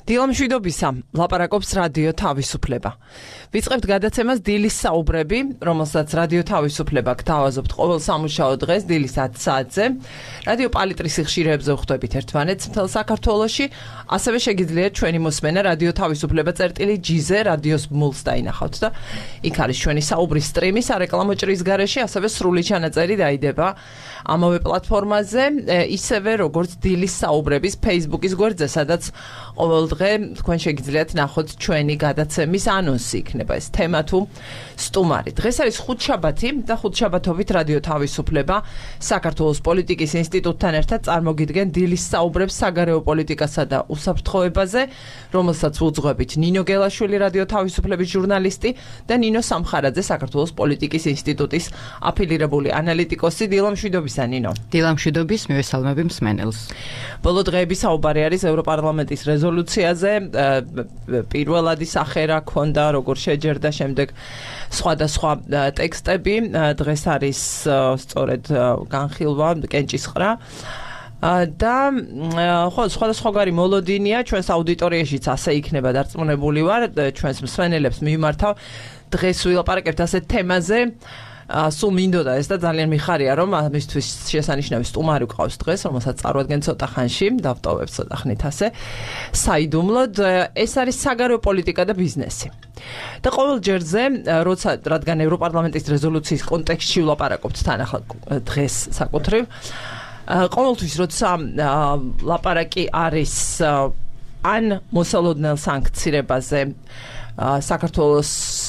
დილამშვიდობისა, ლაპარაკობს რადიო თავისუფლება. ვიწყებთ გადაცემას დილის საუბრები, რომელსაც რადიო თავისუფლება გთავაზობთ ყოველ სამუშაო დღეს დილის 10 საათზე. რადიო პალიტრის ხშირებზე ვხვდებით ერთმანეთს მთელ საქართველოში, ასევე შეგიძლიათ ჩვენი მოსმენა რადიო თავისუფლება წერტილი.gz რადიოს მულს დაინახავთ და იქ არის ჩვენი საუბრის სტრიმი სარეკლამო ჭრის გარეშე, ასევე სრული ჩანაწერი დაიდება ამავე პლატფორმაზე, ისევე როგორც დილის საუბრების Facebook-ის გვერდზე, სადაც ყოველ დღე თქვენ შეგიძლიათ ნახოთ ჩვენი გადაცემის ანონსი, იქნება ეს თემა თუ სტუმარი. დღეს არის ხუთშაბათი და ხუთშაბათობით რადიო თავისუფლება საქართველოს პოლიტიკის ინსტიტუტთან ერთად წარმოგიდგენ დილის საუბრებს საგარეო პოლიტიკასა და უსაფრთხოებაზე, რომელსაც უძღვებით ნინო გელაშვილი რადიო თავისუფლების ჟურნალისტი და ნინო სამხარაძე საქართველოს პოლიტიკის ინსტიტუტის აფილირებული ანალიტიკოსი. დილამშვიდობისა ნინო. დილამშვიდობის, მივესალმები მსმენელს. ბოლო დღეების საუბარი არის ევროპარლამენტის რეზოლუციაზე, პირველადი სახე რა ქონდა, როგორ შეჯერდა, შემდეგ სხვადასხვა ტექსტები. დღეს არის სწორედ განხილვა კენჭისყრა და სხვადასხვაგვარი მოლოდინია ჩვენს აუდიტორიაშიც ასე იქნება დარწმუნებული ვარ, ჩვენს მსმენელებს მიმართავ. დღეს ვილაპარაკებთ ასეთ თემაზე, სულ მინდოდა ეს და ძალიან მიხარია, რომ ამისთვის შესანიშნავი სტუმარი გვყავს დღეს, რომელსაც წარვადგენ ცოტა ხანში, დავტოვებ ცოტა ხნით ასე. საიდუმლოდ ეს არის საგარეო პოლიტიკა და ბიზნესი. და ყოველ ჯერზე, რადგან ევროპარლამენტის რეზოლუციის კონტექსტში ვლაპარაკობთ თან ახლა დღეს საკუთრივ, ყოველთვის როცა ლაპარაკი არის ან მოსალოდნელ სანქცირებაზე საქართველოს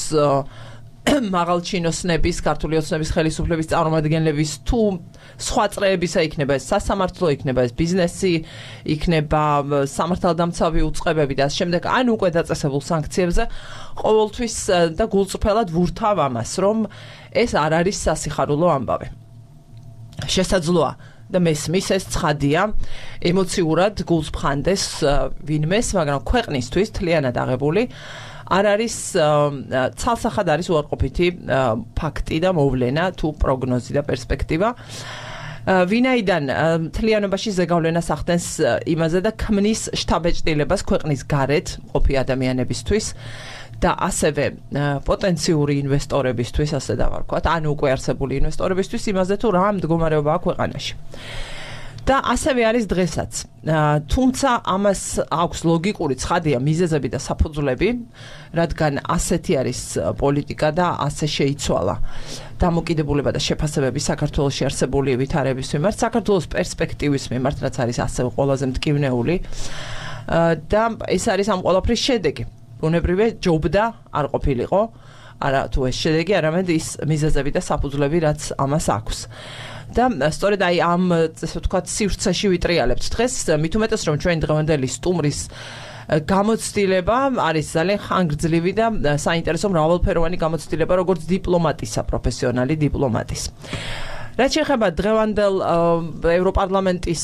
მაღალჩინოსნების, ქართული ოცნების ხელისუფლების წარმომადგენლების თუ სხვა წრეებისა იქნება ეს სასამართლო, იქნება ეს ბიზნესი, იქნება სამართალდამცავი უწყებები და ამ შემდეგ ან უკვე დაწესებულ სანქციებზე ყოველთვის და გულწრფელად ვურთავ ამას, რომ ეს არ არის სასიხარულო ამბავი. შესაძლოა და მესმის ეს ცხადია, ემოციურად გულს ფხანდეს ვინმეს, მაგრამ ქვეყნისთვის თლიანად აღებული არ არის ცალსახად არის უარყოფითი ფაქტი და მოვლენა თუ პროგნოზი და პერსპექტივა. ვინაიდან თლიანობაში ზეგავლენას ახდენს იმაზე და ქმნის შთაბეჭდილებას ქვეყნის გარეთ მყოფი ადამიანებისთვის და ასევე პოტენციური ინვესტორებისთვის, ასე დავარქვათ, ან უკვე არსებული ინვესტორებისთვის იმაზე თუ რა მდგომარეობაა ქვეყანაში. და ასევე არის დღესაც. თუმცა ამას აქვს ლოგიკური ცხადია მიზეზები და საფუძვლები, რადგან ასეთი არის პოლიტიკა და ასე შეიცვალა დამოკიდებულება და შეფასებები საქართველოში არსებული ვითარების მიმართ, საქართველოს პერსპექტივის მიმართ, რაც არის ასე ყველაზე მტკივნეული და ეს არის ამ ყველაფრის შედეგი. ბუნებრივია ჯობდა არ ყოფილიყო, არა თუ ეს შედეგი, არამედ ის მიზეზები და საფუძვლები, რაც ამას აქვს. და სწორედ აი ამ ესე ვთქვათ სივრცეში ვიტრიალებთ დღეს, მით უმეტეს რომ ჩვენი დღევანდელი სტუმრის გამოცდილება არის ძალიან ხანგრძლივი და საინტერესო მრავალფეროვანი გამოცდილება, როგორც დიპლომატისა, პროფესიონალი დიპლომატის. რაც შეეხება დღევანდელ ევროპარლამენტის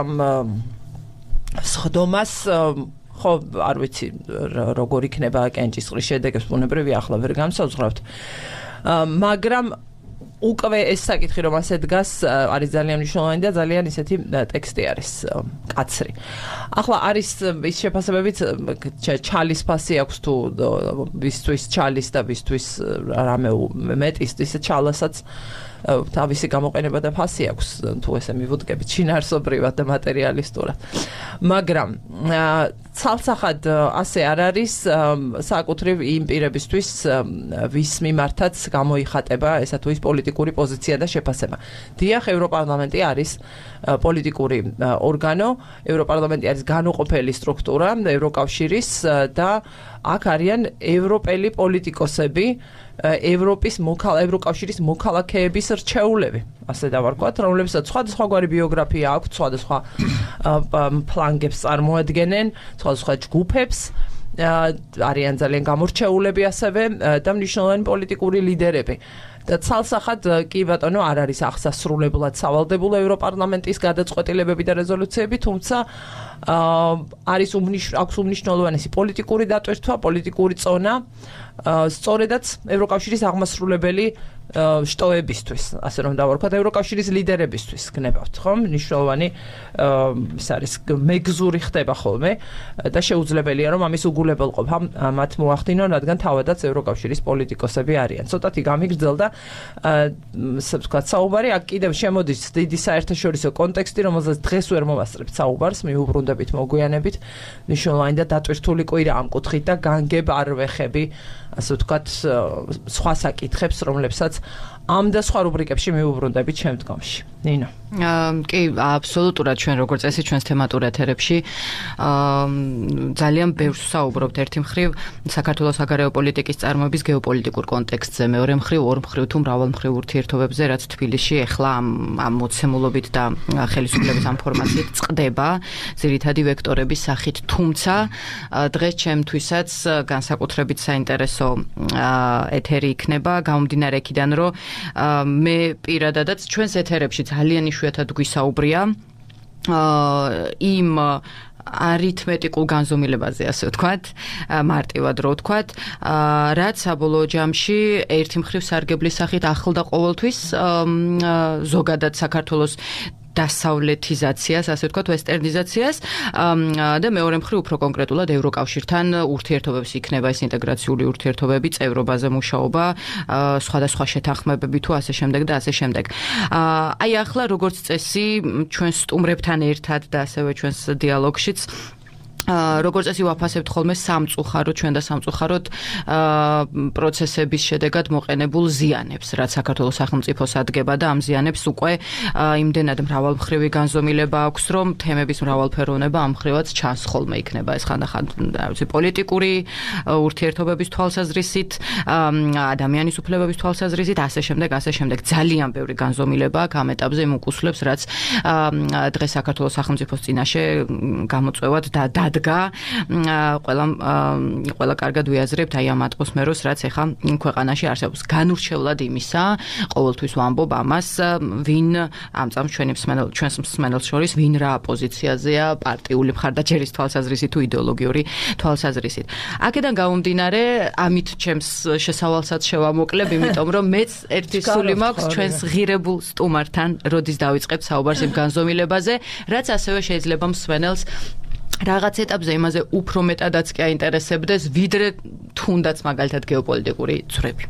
სხდომას, ხო, არ ვიცი როგორ იქნება კენჭისყრის შედეგებს, ბუნებრივია ახლა ვერ განსაზღვრავთ, მაგრამ უკვე ეს საკითხი რომ ასე დგას არის ძალიან მნიშვნელოვანი და ძალიან ისეთი ტექსტი არის კაცრი. ახლა არის ის შეფასებებით ჩალის ფასი აქვს თუ ვისთვის ჩალის და ვისთვის რამე მეტის ისე ჩალასაც თავისი გამოყენება და ფასი აქვს თუ ესე მივუდგებით შინაარსობრივად და მატერიალისტურად. მაგრამ ცალსახად ასე არ არის საკუთრივ იმ პირებისთვის ვის მიმართაც გამოიხატება ესა თუ ის პოლიტიკური პოზიცია და შეფასება. დიახ, ევროპარლამენტი არის პოლიტიკური ორგანო, ევროპარლამენტი არის განუყოფელი სტრუქტურა ევროკავშირის და აქ არიან ევროპელი პოლიტიკოსები, ევროკავშირის მოქალაქეების რჩეულები, ასე დავარქვათ, რომლებსაც სხვადასხვაგვარი ბიოგრაფია აქვთ, სხვადასხვა ფლანგებს წარმოადგენენ, სხვადასხვა ჯგუფებს, არიან ძალიან გამორჩეულები ასევე და მნიშვნელოვანი პოლიტიკური ლიდერები. და ცალსახად კი ბატონო არ არის აღსასრულებლად სავალდებულო ევროპარლამენტის გადაწყვეტილებები და რეზოლუციები, თუმცა არის აქვს უმნიშვნელოვანესი პოლიტიკური დატვირთვა, პოლიტიკური წონა, სწორედაც ევროკავშირის აღმასრულებელი შტოებისთვის, ასე რომ დავარქვათ, ევროკავშირის ლიდერებისთვის გნებავთ, ხო? მნიშვნელოვანი ის არის მეგზური ხდება ხოლმე და შეუძლებელია რომ ამის უგულებელყოფა მათ მოახდინონ, რადგან თავადაც ევროკავშირის პოლიტიკოსები არიან. ცოტათი გამიგრძელდა ასე ვთქვათ, საუბარი, აქ კიდევ შემოდის დიდი საერთაშორისო კონტექსტი, რომელზეც დღეს ვერ მოვასწრებთ საუბარს, მიუბრუნდებით მოგვიანებით, მნიშვნელოვანი და დატვირთული კვირა ამ კუთხით და განგებ არ ვეხები, ასე ვთქვათ, სხვა საკითხებს, რომლებსაც ამ და სხვა რუბრიკებში მიუბრუნდებით შემდგომში. ნინო. კი, აბსოლუტურად ჩვენ როგორც წესი ჩვენს თემატურ ეთერებში ძალიან ბევრს საუბრობთ ერთი მხრივ საქართველოს საგარეო პოლიტიკის წარმოების გეოპოლიტიკურ კონტექსტზე, მეორე მხრივ ორ მხრივ თუ მრავალმხრივ ურთიერთობებზე, რაც თბილისში ეხლა ამ მოცემულობით და ხელისუფლების ამ ფორმაციით წყდება ძირითადი ვექტორების სახით, თუმცა დღეს ჩემთვისაც განსაკუთრებით საინტერესო ეთერი იქნება გამომდინარე იქიდან, რომ მე პირადადაც ჩვენს ეთერებში ძალიან იშვიათად გვისაუბრია იმ არითმეტიკულ განზომილებაზე, ასე ვთქვათ, მარტივად რო ვთქვათ, რაც საბოლოო ჯამში ერთი მხრივ სარგებლის სახით ახლდა ყოველთვის ზოგადად საქართველოს დასავლეთიზაციას, ასე ვთქვათ, ვესტერნიზაციას და მეორე მხრივ უფრო კონკრეტულად ევროკავშირთან ურთიერთობებს იქნება ეს ინტეგრაციული ურთიერთობები, წევრობაზე მუშაობა, სხვადასხვა შეთანხმებები თუ ასე შემდეგ და ასე შემდეგ. აი ახლა როგორც წესი ჩვენ სტუმრებთან ერთად და ასევე ჩვენს დიალოგშიც როგორც წესი ვაფასებთ ხოლმე სამწუხაროდ ჩვენ და სამწუხაროდ პროცესების შედეგად მოყენებულ ზიანებს, რაც საქართველოს სახელმწიფოს ადგება და ამ ზიანებს უკვე იმდენად მრავალმხრივი განზომილება აქვს, რომ თემების მრავალფეროვნება ამ მხრივაც ჩანს ხოლმე იქნება ეს ხანდახან პოლიტიკური ურთიერთობების თვალსაზრისით, ადამიანის უფლებების თვალსაზრისით, ასე შემდეგ, ძალიან ბევრი განზომილება აქ ამ ეტაპზე იმ უკუსლებს, რაც დღეს საქართველოს სახელმწიფოს წინაშე გამოწვევად და ყველა კარგად ვიაზრებთ აი ამ ატმოსფეროს, რაც ეხა ქვეყანაში არსებობს. განურჩევლად იმისა, ყოველთვის ვამბობ ამას, ვინ ამ წამს ჩვენს მსმენელს შორის ვინ რა პოზიციაზეა პარტიული მხარდაჭერის თვალსაზრისით თუ იდეოლოგიური თვალსაზრისით. აქედან გამომდინარე, ამით ჩემს შესავალსაც შევამოკლებ, იმიტომ რომ მეც ერთი სული მაქვს ჩვენს ღირებულ სტუმართან, როდის დავიწყებ საუბარს იმ განზომილებაზე, რაც ასევე შეიძლება მსმენელს რაღაც ეტაპზე იმაზე უფრო მეტადაც კი აინტერესებდეს, ვიდრე თუნდაც მაგალითად გეოპოლიტიკური ცვლები.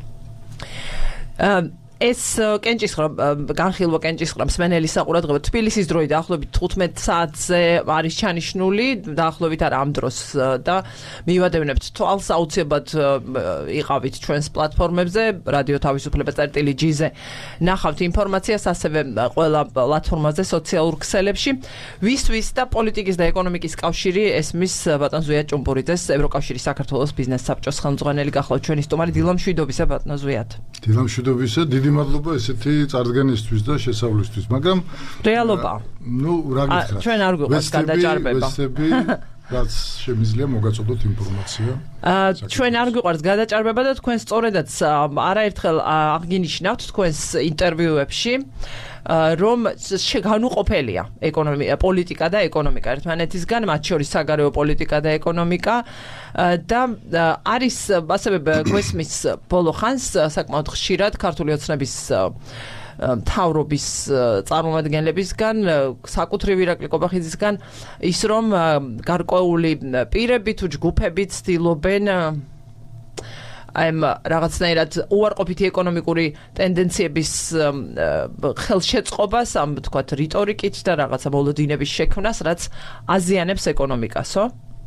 ეს კენჭისყრა, განხილვა კენჭისყრა მსმენელის საყურადღებო თბილისის დროით დაახლოებით 15 საათზე არის ჩანიშნული, დაახლოებით არა ამ დროს და მივადევნებთ თვალს აუცილებლად იყავით ჩვენს პლატფორმებზე, რადიო თავისუფლება წერტილი.gz-ზე ნახავთ ინფორმაციას, ასევე ყველა პლატფორმაზე, სოციალურ ქსელებში. ვის და პოლიტიკის და ეკონომიკის კავშირი ესმის ბატონ ზვიად ჭუმპურიძეს, ევროკავშირის საქართველოს ბიზნეს საბჭოს ხელმძღვანელი გახლავთ ჩვენი სტუმარი. დილამშვიდობისა ბატონო ზვიად. დილამშვიდობისა, დიდი მადლობა ესეთი წარდგენისთვის და შესავლისთვის, მაგრამ რეალობა. რა გითხრათ? ჩვენ არ გვიყვარს გადაჭარბება. რაც შემიძლია მოგაწოდოთ ინფორმაცია. ჩვენ არ გვიყვარს გადაჭარბება და თქვენ სწორედაც არაერთხელ აღგინიშნავთ თქვენს ინტერვიუებში, რომ განუყოფელია პოლიტიკა და ეკონომიკა ერთმანეთისგან, მათ შორის საგარეო პოლიტიკა და ეკონომიკა და არის ასევე გვესმის ბოლო ხანს საკმაოდ ხშირად ქართული ოცნების მთავრობის წარმომადგენლებისგან, საკუთრივ ირაკლი კობახიძისგან ის რომ გარკვეული პირები თუ ჯგუფები ცდილობენ აი რაღაცნაირად უარყოფითი ეკონომიკური ტენდენციების ხელშეწყობას, ამ თქვათ რიტორიკით და რაღაცა მოლოდინების შექმნას, რაც აზიანებს ეკონომიკასო.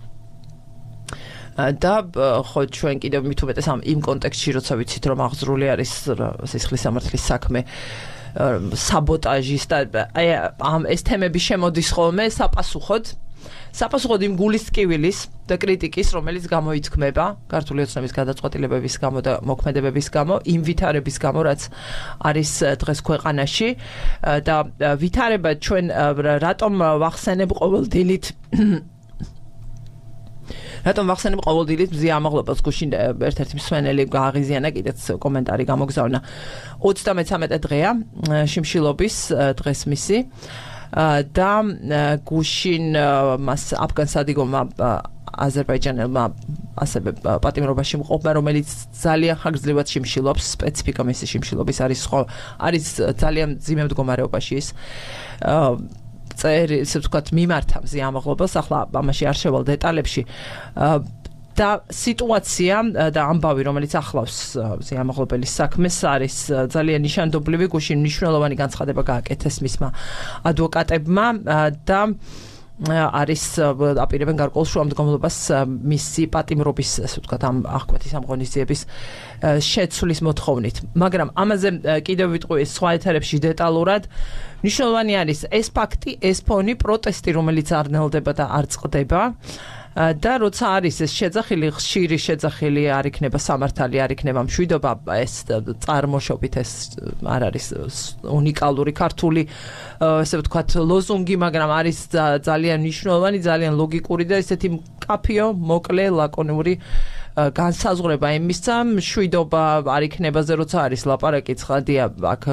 და ხო ჩვენ კიდევ მით უმეტეს იმ კონტექსტში, როცა ვიცით რომ აღძრული არის სისხლის სამართლის საქმე, საბოტაჟის და ამ ეს თემები შემოდის ხოლმე საპასუხოდ იმ გულისწყვილის და კრიტიკის, რომელიც გამოიწქმება ქართული ოცნების გადაწყვეტილებების გამო და მოქმედებების გამო, იმ ვითარების გამო, რაც არის დღეს ქვეყანაში და ვითარება ჩვენ რატომ ვახსენებ ყოველდილით მზია ამაღლობელს გუშინ ერთ-ერთი მსმენელი გააღიზიანა, კიდეც კომენტარი გამოგზავნა. 33 დღეა შიმშილობის დღეს მისი. და გუშინ მას აფგან სადიგომა აზერბაიჯანელმა ასევე პატიმრობაში მყოფმა, რომელიც ძალიან ხანგრძლივად შიმშილობს, სპეციფიკა მისი შიმშილობის არის ძალიან მძიმე მდგომარეობაში ის ისე ვთქვათ მიმართა მზიამაღლობას, ახლა ამაში არ შევალ დეტალებში და სიტუაცია და ამბავი, რომელიც ახლავს მზიამაღლობელის საქმეს, არის ძალიან ნიშანდობლივი. გუშინ მნიშვნელოვანი განცხადება გააკეთეს მისმა ადვოკატებმა და არის აპირებენ გარკვეულ შუამდგომლობას მისი პატიმრობის, ასე ვთქვათ, ამ აღკვეთის ამ ღონისძიების შეცვლის მოთხოვნით. მაგრამ ამაზე კიდევ ვიტყვი სხვა ეთერებში დეტალურად. მნიშვნელოვანი არის ეს ფაქტი, ეს ფონი, პროტესტი, რომელიც არ ნელდება და არ წყდება. და როცა არის ეს შეძახილი, ხშირი შეძახილი, არ იქნება სამართალი, არ იქნება მშვიდობა, ეს წარმოშობით ეს არ არის უნიკალური ქართული, ესე ვთქვათ, ლოზუნგი, მაგრამ არის ძალიან მნიშვნელოვანი, ძალიან ლოგიკური და ესეთი მკაფიო, მოკლე, ლაკონური განსაზღვრება იმისა, მშვიდობა არ იქნებაზე, როცა არის ლაპარაკი, ცხადია, აქ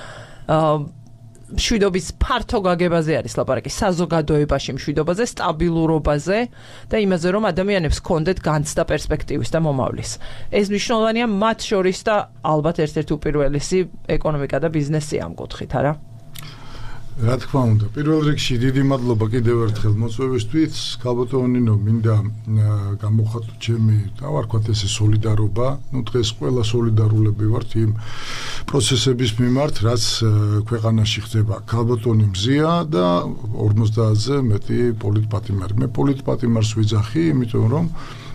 მშვიდობის ფართო გაგებაზე არის ლაპარაკი, საზოგადოებაში მშვიდობაზე, სტაბილურობაზე და იმაზე, რომ ადამიანებს ჰქონდეთ განცდა პერსპექტივის და მომავლის. ეს მნიშვნელოვანია მათ შორის და ალბათ ერთ-ერთი უპირველესი ეკონომიკა და ბიზნესი ამ კუთხით, არა? რა თქმა უნდა, პირველ რიგში დიდი მადლობა კიდევ ერთხელ მოწვევისთვის. ქალბატონო ნინო, მინდა გამოვხატო ჩემი, დავარქვათ ესე სოლიდარობა. დღეს ყველა სოლიდარულები ვართ იმ პროცესების მიმართ, რაც ქვეყანაში ხდება. ქალბატონი მზია და 50-ზე მეტი პოლიტპატიმარი. მე პოლიტპატიმარს ვიძახი, იმიტომ რომ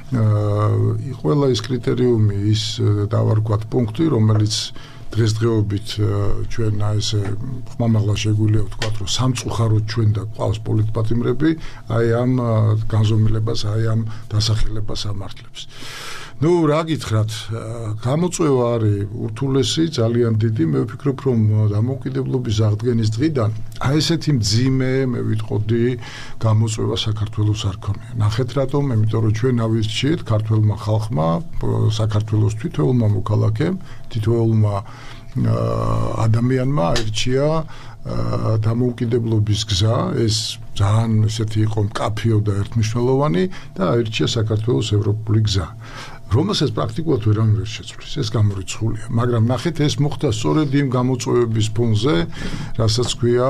ყველა ის კრიტერიუმი, ის დავარქვათ პუნქტი, რომელიც დღესდღეობით ჩვენ ესე ხმამაღლა შეგვიძლია ვთქვათ, რომ სამწუხაროდ ჩვენ და ყავს პოლიტპატიმრები, აი ამ განზომილებას, აი ამ დასახელებას ამართლებს. ნუ რა გითხრათ, გამოწვევა არის ურთულესი, ძალიან დიდი. მე ვფიქრობ, რომ დამოუკიდებლობის აღდგენის დღიდან აი ესეთი მძიმე, მე ვიტყოდი, გამოწვევა საქართველოს არ ქონია. ნახეთ რატომ, იმიტომ რომ ჩვენ ავირჩიეთ ქართველმა ხალხმა, საქართველოს თითოეულმა მოქალაქემ, თითოეულმა ადამიანმა აირჩია დამოუკიდებლობის გზა, ეს ძალიან ესეთი იყო მკაფიო და ერთმნიშვნელოვანი და აირჩია საქართველოს ევროპული გზა. რომელსაც პრაქტიკულად ვერავინ ვერ შეცვლის, ეს გამორიცხულია. მაგრამ ნახეთ, ეს მოხდა სწორედ იმ გამოწვევების ფონზე, რასაც ქვია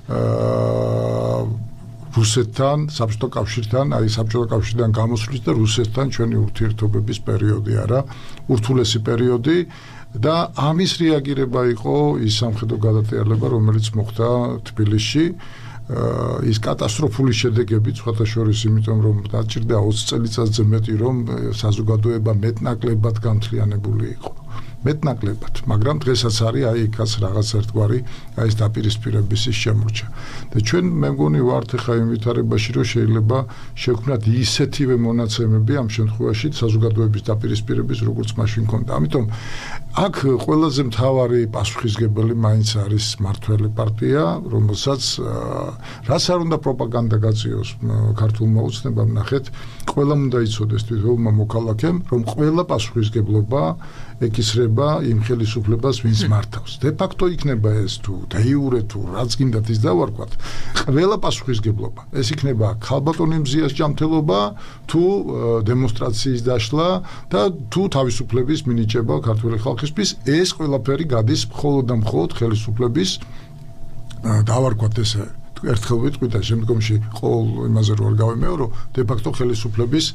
რუსეთთან, საბჭოთა კავშირთან, აი საბჭოთა კავშირიდან გამოსვლის და რუსეთთან ჩვენი ურთიერთობების პერიოდი არა, ურთულესი პერიოდი და ამის რეაგირება იყო ის სამხედრო გადატრიალება, რომელიც მოხდა თბილისში. ის კატასტროფული შედეგები, სხვათა შორის, იმიტომ რომ დაჭირდა 20 წელიწადზე მეტი, რომ საზოგადოება მეტნაკლებად გამთლიანებული იყო. მეტნაკლებად, მაგრამ დღესაც არის აი იქაც რაღაც ერთგვარი აი ეს დაპირისპირების შემორჩა. და ჩვენ მე მგონი ვართ ხა იმ ვითარებაში, რომ შეიძლება შევქმნათ ისეთივე მონაცემები ამ შემთხვევაში საზოგადოების დაპირისპირების, როგორც მაშინ ქონდა. ამიტომ აქ ყველაზე მთავარი პასუხისგებელი მაინც არის მართველი პარტია, რომელსაც რაც არ უნდა პროპაგანდა გაწიოს ქართულმა ოცნებამ, ნახეთ, ყველამ უნდა იცოდეს თითოეულმა მოქალაქემ, რომ ყველა პასუხისგებლობა ეკისრება იმ ხელისუფლებას, ვინც მართავს. დე ფაქტო იქნება ეს თუ დე იურე თუ რაც გინდათ ის დავარქვათ. ყველა პასუხისგებლობა. ეს იქნება ქალბატონი მზიას ჯანმრთელობა, თუ დემონსტრაციის დაშლა და თუ თავისუფლების მინიჭება ქართული ხალხისთვის, ეს ყველაფერი გადის მხოლოდ და მხოლოდ ხელისუფლების დავარქვათ ესე ერთხელ ვიტყვი და შემდგომში ყოველ იმაზე რო არ გავიმეორო, დე ფაქტო ხელისუფლების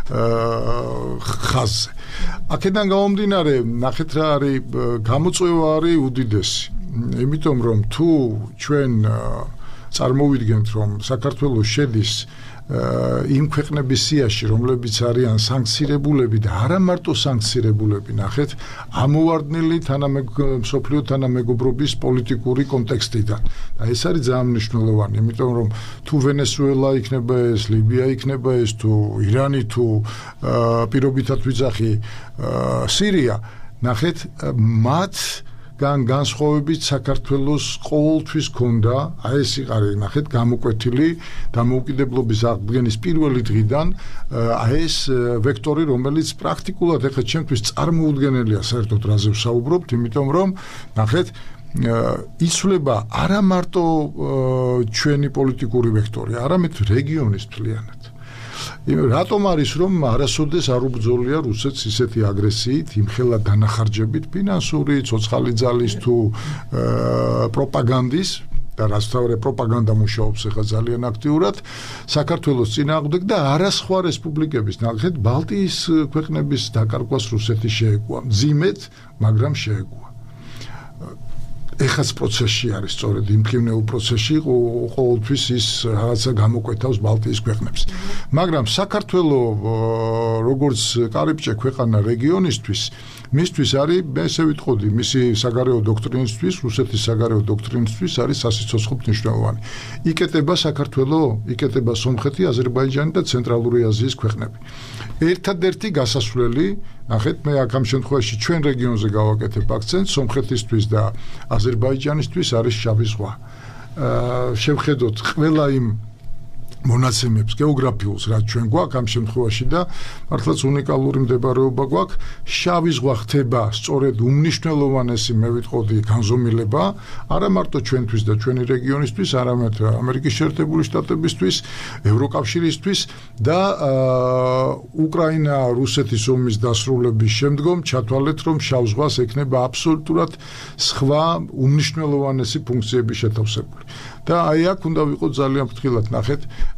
ხაზზე. აქედან გამომდინარე, ნახეთ რა არის გამოწვევა არის უდიდესი. იმიტომ რომ თუ ჩვენ წარმოვიდგენთ, რომ საქართველოს შედის იმ ქვეყნების სიაში, რომლებიც არიან სანქცირებულები და არა მარტო სანქცირებულები, ნახეთ, ამოვარდნილი მსოფლიო თანამეგობრობის პოლიტიკური კონტექსტიდან. და ეს არის ძალიან მნიშვნელოვანი, იმიტომ რომ თუ ვენესუელა იქნება ეს, ლიბია იქნება ეს, თუ ირანი, თუ პირობითად ვიძახი სირია, ნახეთ, მათ განსხვავებით საქართველოს ყოველთვის ქონდა, აი ეს იყარი, ნახეთ, გამოკვეთილი დამოუკიდებლობის აღდგენის პირველი დღიდან, აი ეს ვექტორი, რომელიც პრაქტიკულად ეხლა ჩემთვის წარმოუდგენელია საერთოდ რაზე ვსაუბრობთ, იმიტომ რომ ნახეთ, იცვლება არა მარტო ჩვენი პოლიტიკური ვექტორი, არამედ რეგიონის მთლიანად. რატომ არის რომ არასოდეს არ უბრძოლია რუსეთს ისეთი აგრესიით, იმხელა დანახარჯებით, ფინანსური, ცოცხალი ძალის თუ პროპაგანდის და რაც თავი პროპაგანდა მუშაობს ახლა ძალიან აქტიურად საქართველოს წინააღმდეგ და არა სხვა რესპუბლიკების ნახეთ ბალტიის ქვეყნების დაკარგვას რუსეთი შეეგუა. მძიმედ, მაგრამ შეეგუა. ეხაც პროცესში არის სწორედ იმკინეულ პროცესში ყოველთვის ის რაღაცა გამოკვეთავს ბალტიის ქვეყნებს. მაგრამ საქართველოს როგორც კარიბჭე ქვეყანა რეგიონისთვის მისთვის არის მე ესე ვიტყოდი მისი საგარეო დოქტრინისთვის რუსეთის საგარეო დოქტრინისთვის არის სასიცოცხლო მნიშვნელოვანი. იკეტება საქართველოს, იკეტება სომხეთი, აზერბაიჯანი და ცენტრალური აზიის ქვეყნები. ერთადერთი გასასვლელი ნახეთ მე აქ ამ შემთხვევაში ჩვენ რეგიონზე გავაკეთებ აქცენტს სომხეთისთვის და აზერბაიჯანისთვის არის შავი ზღვა. შევხედოთ ყველა იმ მონაცემებს გეოგრაფიულს რაც ჩვენ გვაქვს ამ შემთხვევაში და მართლაც უნიკალური მდებარეობა გვაქვს შავი ზღვა ხდება სწორედ უმნიშვნელოვანესი მე ვიტყოდი განზომილება არა მარტო ჩვენთვის და ჩვენი რეგიონისთვის არამედ ამერიკის შეერთებული შტატებისთვის ევროკავშირისთვის და უკრაინა რუსეთის ომის დასრულების შემდგომ ჩათვალეთ რომ შავ ზღვას ექნება აბსოლუტურად სხვა უმნიშვნელოვანესი ფუნქციები შეთავსებული და აი აქ უნდა ვიყოთ ძალიან ფრთხილად ნახეთ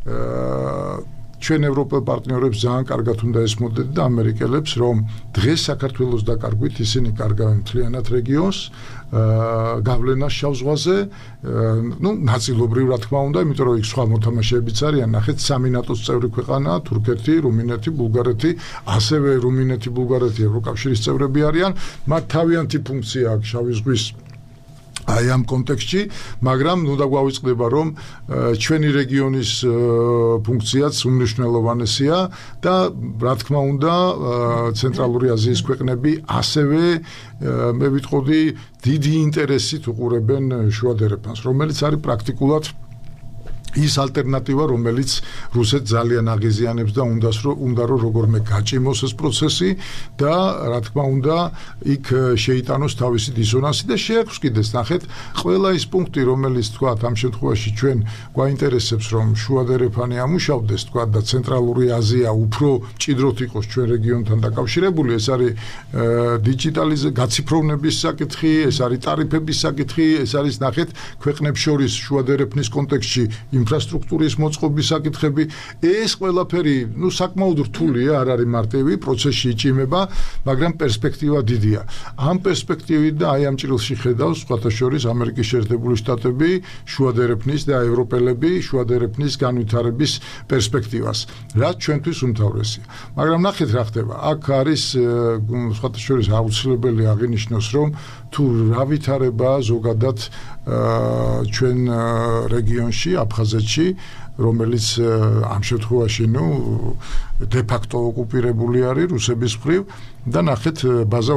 ჩვენ ევროპელ პარტნიორებს ძალიან კარგად უნდა ესმოდეთ და ამერიკელებს რომ დღეს საქართველოს დაკარგვით ისინი კარგავენ მთლიანად რეგიონს გავლენას შავ ზღვაზე ну ნაწილობრივ რა თქმა უნდა იმიტომ რომ იქ სხვა მოთამაშეებიც არიან ნახეთ სამი ნატოს წევრი ქვეყანაა თურქეთი, რუმინეთი, ბულგარეთი ასევე რუმინეთი, ბულგარეთი ევროკავშირის წევრები არიან მათ თავიანთი ფუნქცია აქვს შავი ზღვის აი ამ კონტექსტში, მაგრამ ნუ დაგვავიწყდება რომ ჩვენი რეგიონის ფუნქციაც უმნიშვნელოვანესია და რა თქმა უნდა ცენტრალური აზიის ქვეყნები ასევე მე ვიტყოდი დიდი ინტერესით უყურებენ შუადერეფანს, რომელიც არის პრაქტიკულად ის ალტერნატივა, რომელიც რუსეთს ძალიან აღიზიანებს და უნდა რომ როგორმე გაჭიმოს ეს პროცესი და რა თქმა უნდა იქ შეიტანოს თავისი დისონანსი და შეაქვს კიდეს ნახეთ ყველა ის პუნქტი რომელიც თქვა ამ შემთხვევაში ჩვენ გვაინტერესებს რომ შუადერეფანი ამუშავდეს თქვა და ცენტრალური აზია უფრო მჭიდროდ იყოს ჩვენ რეგიონთან დაკავშირებული ეს არის დიჯიტალიზაცია გაციფროვნების საკითხი ეს არის ტარიფების საკითხი ეს არის ნახეთ ქვეყნებს შორის შუადერეფნის კონტექსტში ინფრასტრუქტურის მოწყობის საკითხები ეს ყველაფერი ნუ საკმაოდ რთულია არ არის მარტივი პროცესში იჭიმება მაგრამ პერსპექტივა დიდია ამ პერსპექტივით და აი ამ ჭრილში ხედავს სხვათა შორის ამერიკის შეერთებული შტატები შუადერეფნის და ევროპელები შუადერეფნის განვითარების პერსპექტივას რაც ჩვენთვის უმთავრესია მაგრამ ნახეთ რა ხდება აქ არის სხვათა შორის აუცილებელი აღინიშნოს რომ თუ რა ვითარება ზოგადად ჩვენ რეგიონში აფხაზეთში რომელიც ამ შემთხვევაში ნუ დე ფაქტო ოკუპირებული არის რუსების მხრივ და ნახეთ ბაზა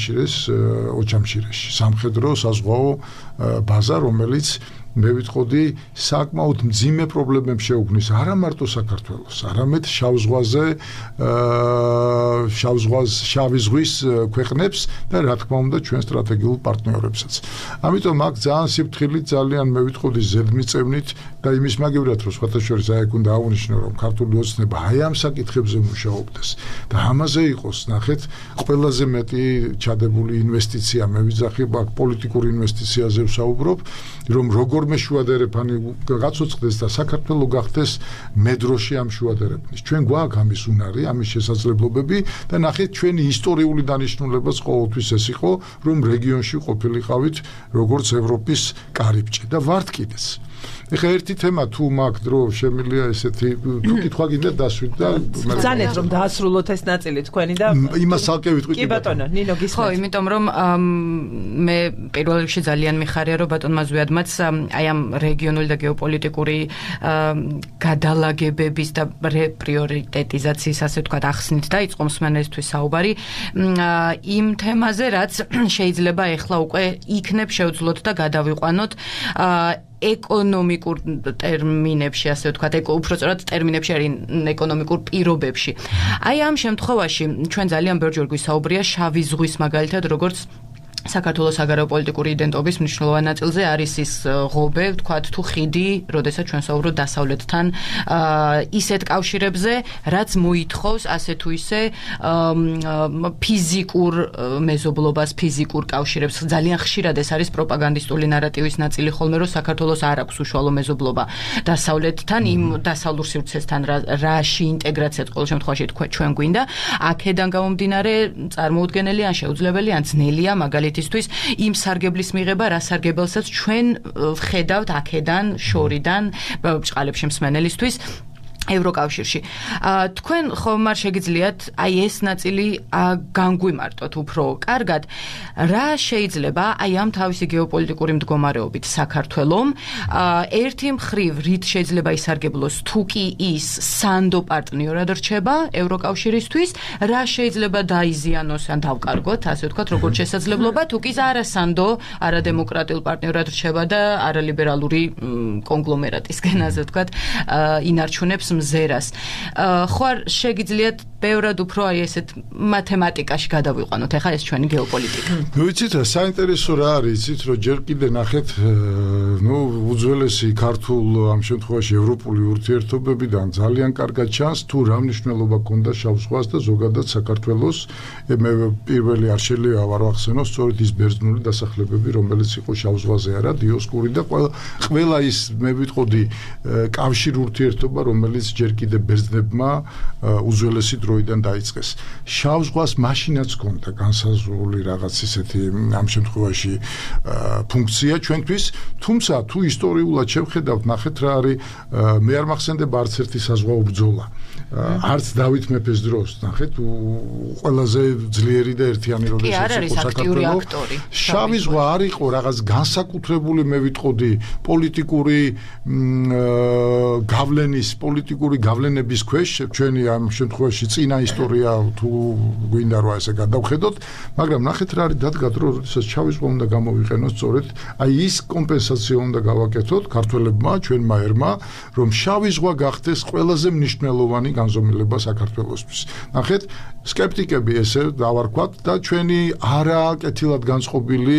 ოჩამჩირეში სამხედრო საზღვაო ბაზა რომელიც მე ვიტყოდი საკმაოდ მძიმე პრობლემებს შეუქმნის არა მარტო საქართველოს, არამედ შავ შავი ზღვის ქვეყნებს და რა თქმა უნდა ჩვენ სტრატეგიულ პარტნიორებსაც. ამიტომ აქ ძალიან სიფრთხილით, ძალიან მე ვიტყოდი ზედმიწევნით და იმის მაგივრად რომ სხვათა შორის აი უნდა აღვნიშნო რომ ქართული ოცნება აი ამ საკითხებზე მუშაობდეს და ამაზე იყოს ნახეთ ყველაზე მეტი ჩადებული ინვესტიცია მე ვიძახი აქ პოლიტიკური ინვესტიციაზე ვსაუბრობ რომ როგორმე შუადერეფანი გაცოცხლდეს და საქართველოს გახდეს მედროში ამ შუადერეფნის. ჩვენ გვაქვს ამის უნარი, ამის შესაძლებლობები და ნახეთ ჩვენი ისტორიული დანიშნულებაც ყოველთვის ეს იყო, რომ რეგიონში ყოფილიყავით როგორც ევროპის კარიბჭე და ვართ კიდეც. ეხლა ერთი თემა თუ მაგ დრო შემილია ესეთი თუ კითხვა გინდა დასვით და ბრძანეთ რომ დაასრულოთ ეს ნაწილი თქვენი და იმას ალკე ვიტყვი კი ბატონო ნინო გისმენთ ხო იმიტომ რომ მე პირველ რიგში ძალიან მიხარია რომ ბატონმა ზვიადმაც აი ამ რეგიონული და გეოპოლიტიკური გადალაგებების და პრიორიტეტიზაციის ასე ვთქვათ ახსნით და იწყო მსმენელისთვის საუბარი იმ თემაზე რაც შეიძლება ეხლა უკვე იქნებ შევძლოთ და გადავიყვანოთ ეკონომიკურ ტერმინებში, ასე ვთქვათ, უფრო სწორად ტერმინებში არის ეკონომიკურ პირობებში. აი ამ შემთხვევაში ჩვენ ძალიან ბევრჯერ გვისაუბრია შავი ზღვის მაგალითად როგორც საქართველოს საგარეო პოლიტიკური იდენტობის მნიშვნელოვან ნაწილზე არის ის ღობე, ვთქვათ, თუ ხიდი, როდესაც ჩვენ საუბრობთ დასავლეთთან ისეთ კავშირებზე, რაც მოითხოვს ასე თუ ისე ფიზიკურ მეზობლობას, ფიზიკურ კავშირებს. ძალიან ხშირად ეს არის პროპაგანდისტული ნარატივის ნაწილი ხოლმე, რომ საქართველოს არ აქვს უშუალო მეზობლობა დასავლეთთან, იმ დასავლურ სივრცესთან, რაში ინტეგრაციაც ყოველ შემთხვევაში ჩვენ გვინდა. აქედან გამომდინარე, წარმოუდგენელი ან შეუძლებელი ან ძნელია მაგალითისთვის იმ სარგებლის მიღება, რა სარგებელსაც ჩვენ ვხედავთ აქედან, შორიდან, ბჭყალებში მსმენელისთვის ევროკავშირში. თქვენ ხომ არ შეგიძლიათ აი ეს ნაწილი განგვიმარტოთ უფრო კარგად, რა შეიძლება აი ამ თავისი გეოპოლიტიკური მდგომარეობით საქართველომ ერთი მხრივ რით შეიძლება ისარგებლოს თუ კი ის სანდო პარტნიორად რჩება ევროკავშირისთვის, რა შეიძლება დაიზიანოს ან დავკარგოთ, ასე ვთქვათ, როგორც შესაძლებლობა, თუ კი არასანდო, არადემოკრატიულ პარტნიორად რჩება და არალიბერალური კონგლომერატისგან, ასე ვთქვათ, ინარჩუნებს მზერას. ხო არ შეგიძლიათ ბევრად უფრო აი ესეთ მათემატიკაში გადავიყვანოთ ახლა ეს ჩვენი გეოპოლიტიკა. ნუ იცით რა საინტერესო რა არის, იცით რომ ჯერ კიდე ნახეთ, ნუ უძველესი ქართულ ამ შემთხვევაში ევროპული ურთიერთობებიდან ძალიან კარგად ჩანს თუ რა მნიშვნელობა ჰქონდა შავ ზღვას და ზოგადად საქართველოს მე პირველი არ შეიძლება არ ვახსენო სწორედ ის ბერძნული დასახლებები, რომელიც იყო შავ ზღვაზე არა დიოსკური და ყველა ის მე ვიტყოდი კავშირ ურთიერთობა, რომელიც ჯერ კიდე ბერძნებმა უძველესი დროიდან დაიწყეს. შავ ზღვას მაშინაც ჰქონდა განსაზღვრული რაღაც ისეთი ამ შემთხვევაში ფუნქცია ჩვენთვის, თუმცა თუ ისტორიულად შევხედავთ, ნახეთ რა არის, მე არ მახსენდება არც ერთი საზღვაო ბრძოლა. არც დავით მეფეს დროს, ნახეთ, ყველაზე ძლიერი და ერთიანი როდესაც იყო საქართველო. შავი ზღვა არ იყო რაღაც განსაკუთრებული, მე ვიტყოდი, პოლიტიკური გავლენების ქვეშ, ჩვენი ამ შემთხვევაში წინა ისტორია თუ გვინდა რომ ესე გადავხედოთ, მაგრამ ნახეთ რა არის დადგა დრო, როდესაც შავი ზღვა უნდა გამოვიყენოს სწორედ აი ის კომპენსაცია უნდა გავაკეთოთ ქართველებმა, ჩვენმა ერმა, რომ შავი ზღვა გახდეს ყველაზე მნიშვნელოვანი განზომილება საქართველოსთვის. ნახეთ, სკეპტიკები ესე დავარქვათ და ჩვენი არაკეთილად განწყობილი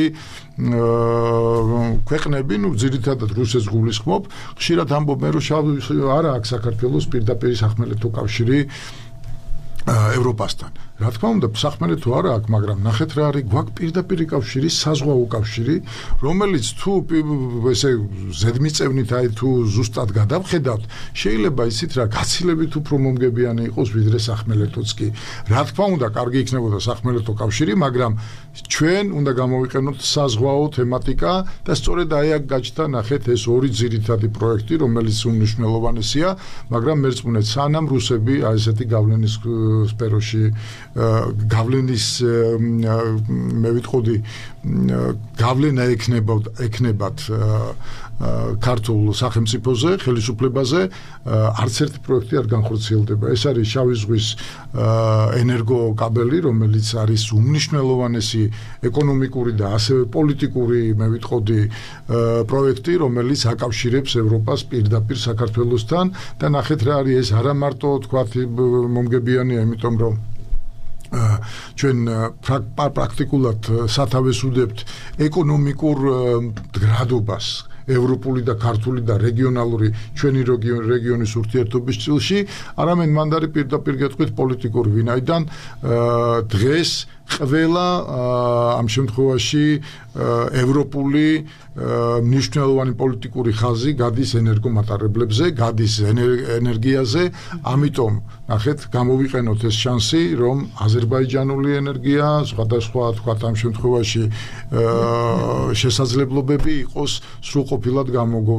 ქვეყნები, ნუ ძირითადად რუსეთს გულისხმობ, ხშირად ამბობენ, რომ არა აქვს საქართველოს პირდაპირ სახმელეთო კავშირი ევროპასთან. რა თქმა უნდა, სახმელეთო არა აქვს, მაგრამ ნახეთ რა არის, გვაქვს პირდაპირი კავშირი, საზღვაო კავშირი, რომელიც თუ ესე ზედმიწევნით აი თუ ზუსტად გადავხედავთ, შეიძლება ისიც რა გაცილებით უფრო მომგებიანი იყოს ვიდრე სახმელეთოც კი. რა თქმა უნდა, კარგი იქნებოდა სახმელეთო კავშირი, მაგრამ ჩვენ უნდა გამოვიყენოთ საზღვაო თემატიკა და სწორედ აი აქ გაჩნდა ნახეთ ეს ორი ძირითადი პროექტი, რომელიც უმნიშვნელოვანესია, მაგრამ მერწმუნეთ სანამ რუსები აი ესეთი გავლენის სფეროში გავლენის მე ვიტყოდი გავლენა ეკნებათ ქართულ სახელმწიფოზე, ხელისუფლებაზე არც ერთი პროექტი არ განხორციელდება. ეს არის შავი ზღვის ენერგოკაბელი, რომელიც არის უმნიშვნელოვანესი ეკონომიკური და ასევე პოლიტიკური, მე ვიტყოდი, პროექტი, რომელიც აკავშირებს ევროპას პირდაპირ საქართველოსთან და ნახეთ რა არის ეს არა მარტო თქვათ მომგებიანია, იმიტომ რომ ჩვენ პრაქტიკულად სათავეს უდევთ ეკონომიკურ მდგრადობას ევროპული და ქართული და რეგიონალური ჩვენი რეგიონის ურთიერთობის წილში, არამედ მანდარი პირდაპირ გეტყვით პოლიტიკური ვინაიდან დღეს ყველა ამ შემთხვევაში ევროპული მნიშვნელოვანი პოლიტიკური ხაზი გადის ენერგომატარებლებზე, გადის ენერგიაზე, ამიტომ ნახეთ, გამოვიყენოთ ეს შანსი, რომ აზერბაიჯანული ენერგია, სხვადასხვა თქვათ ამ შემთხვევაში შესაძლებლობები იყოს სრულყოფილად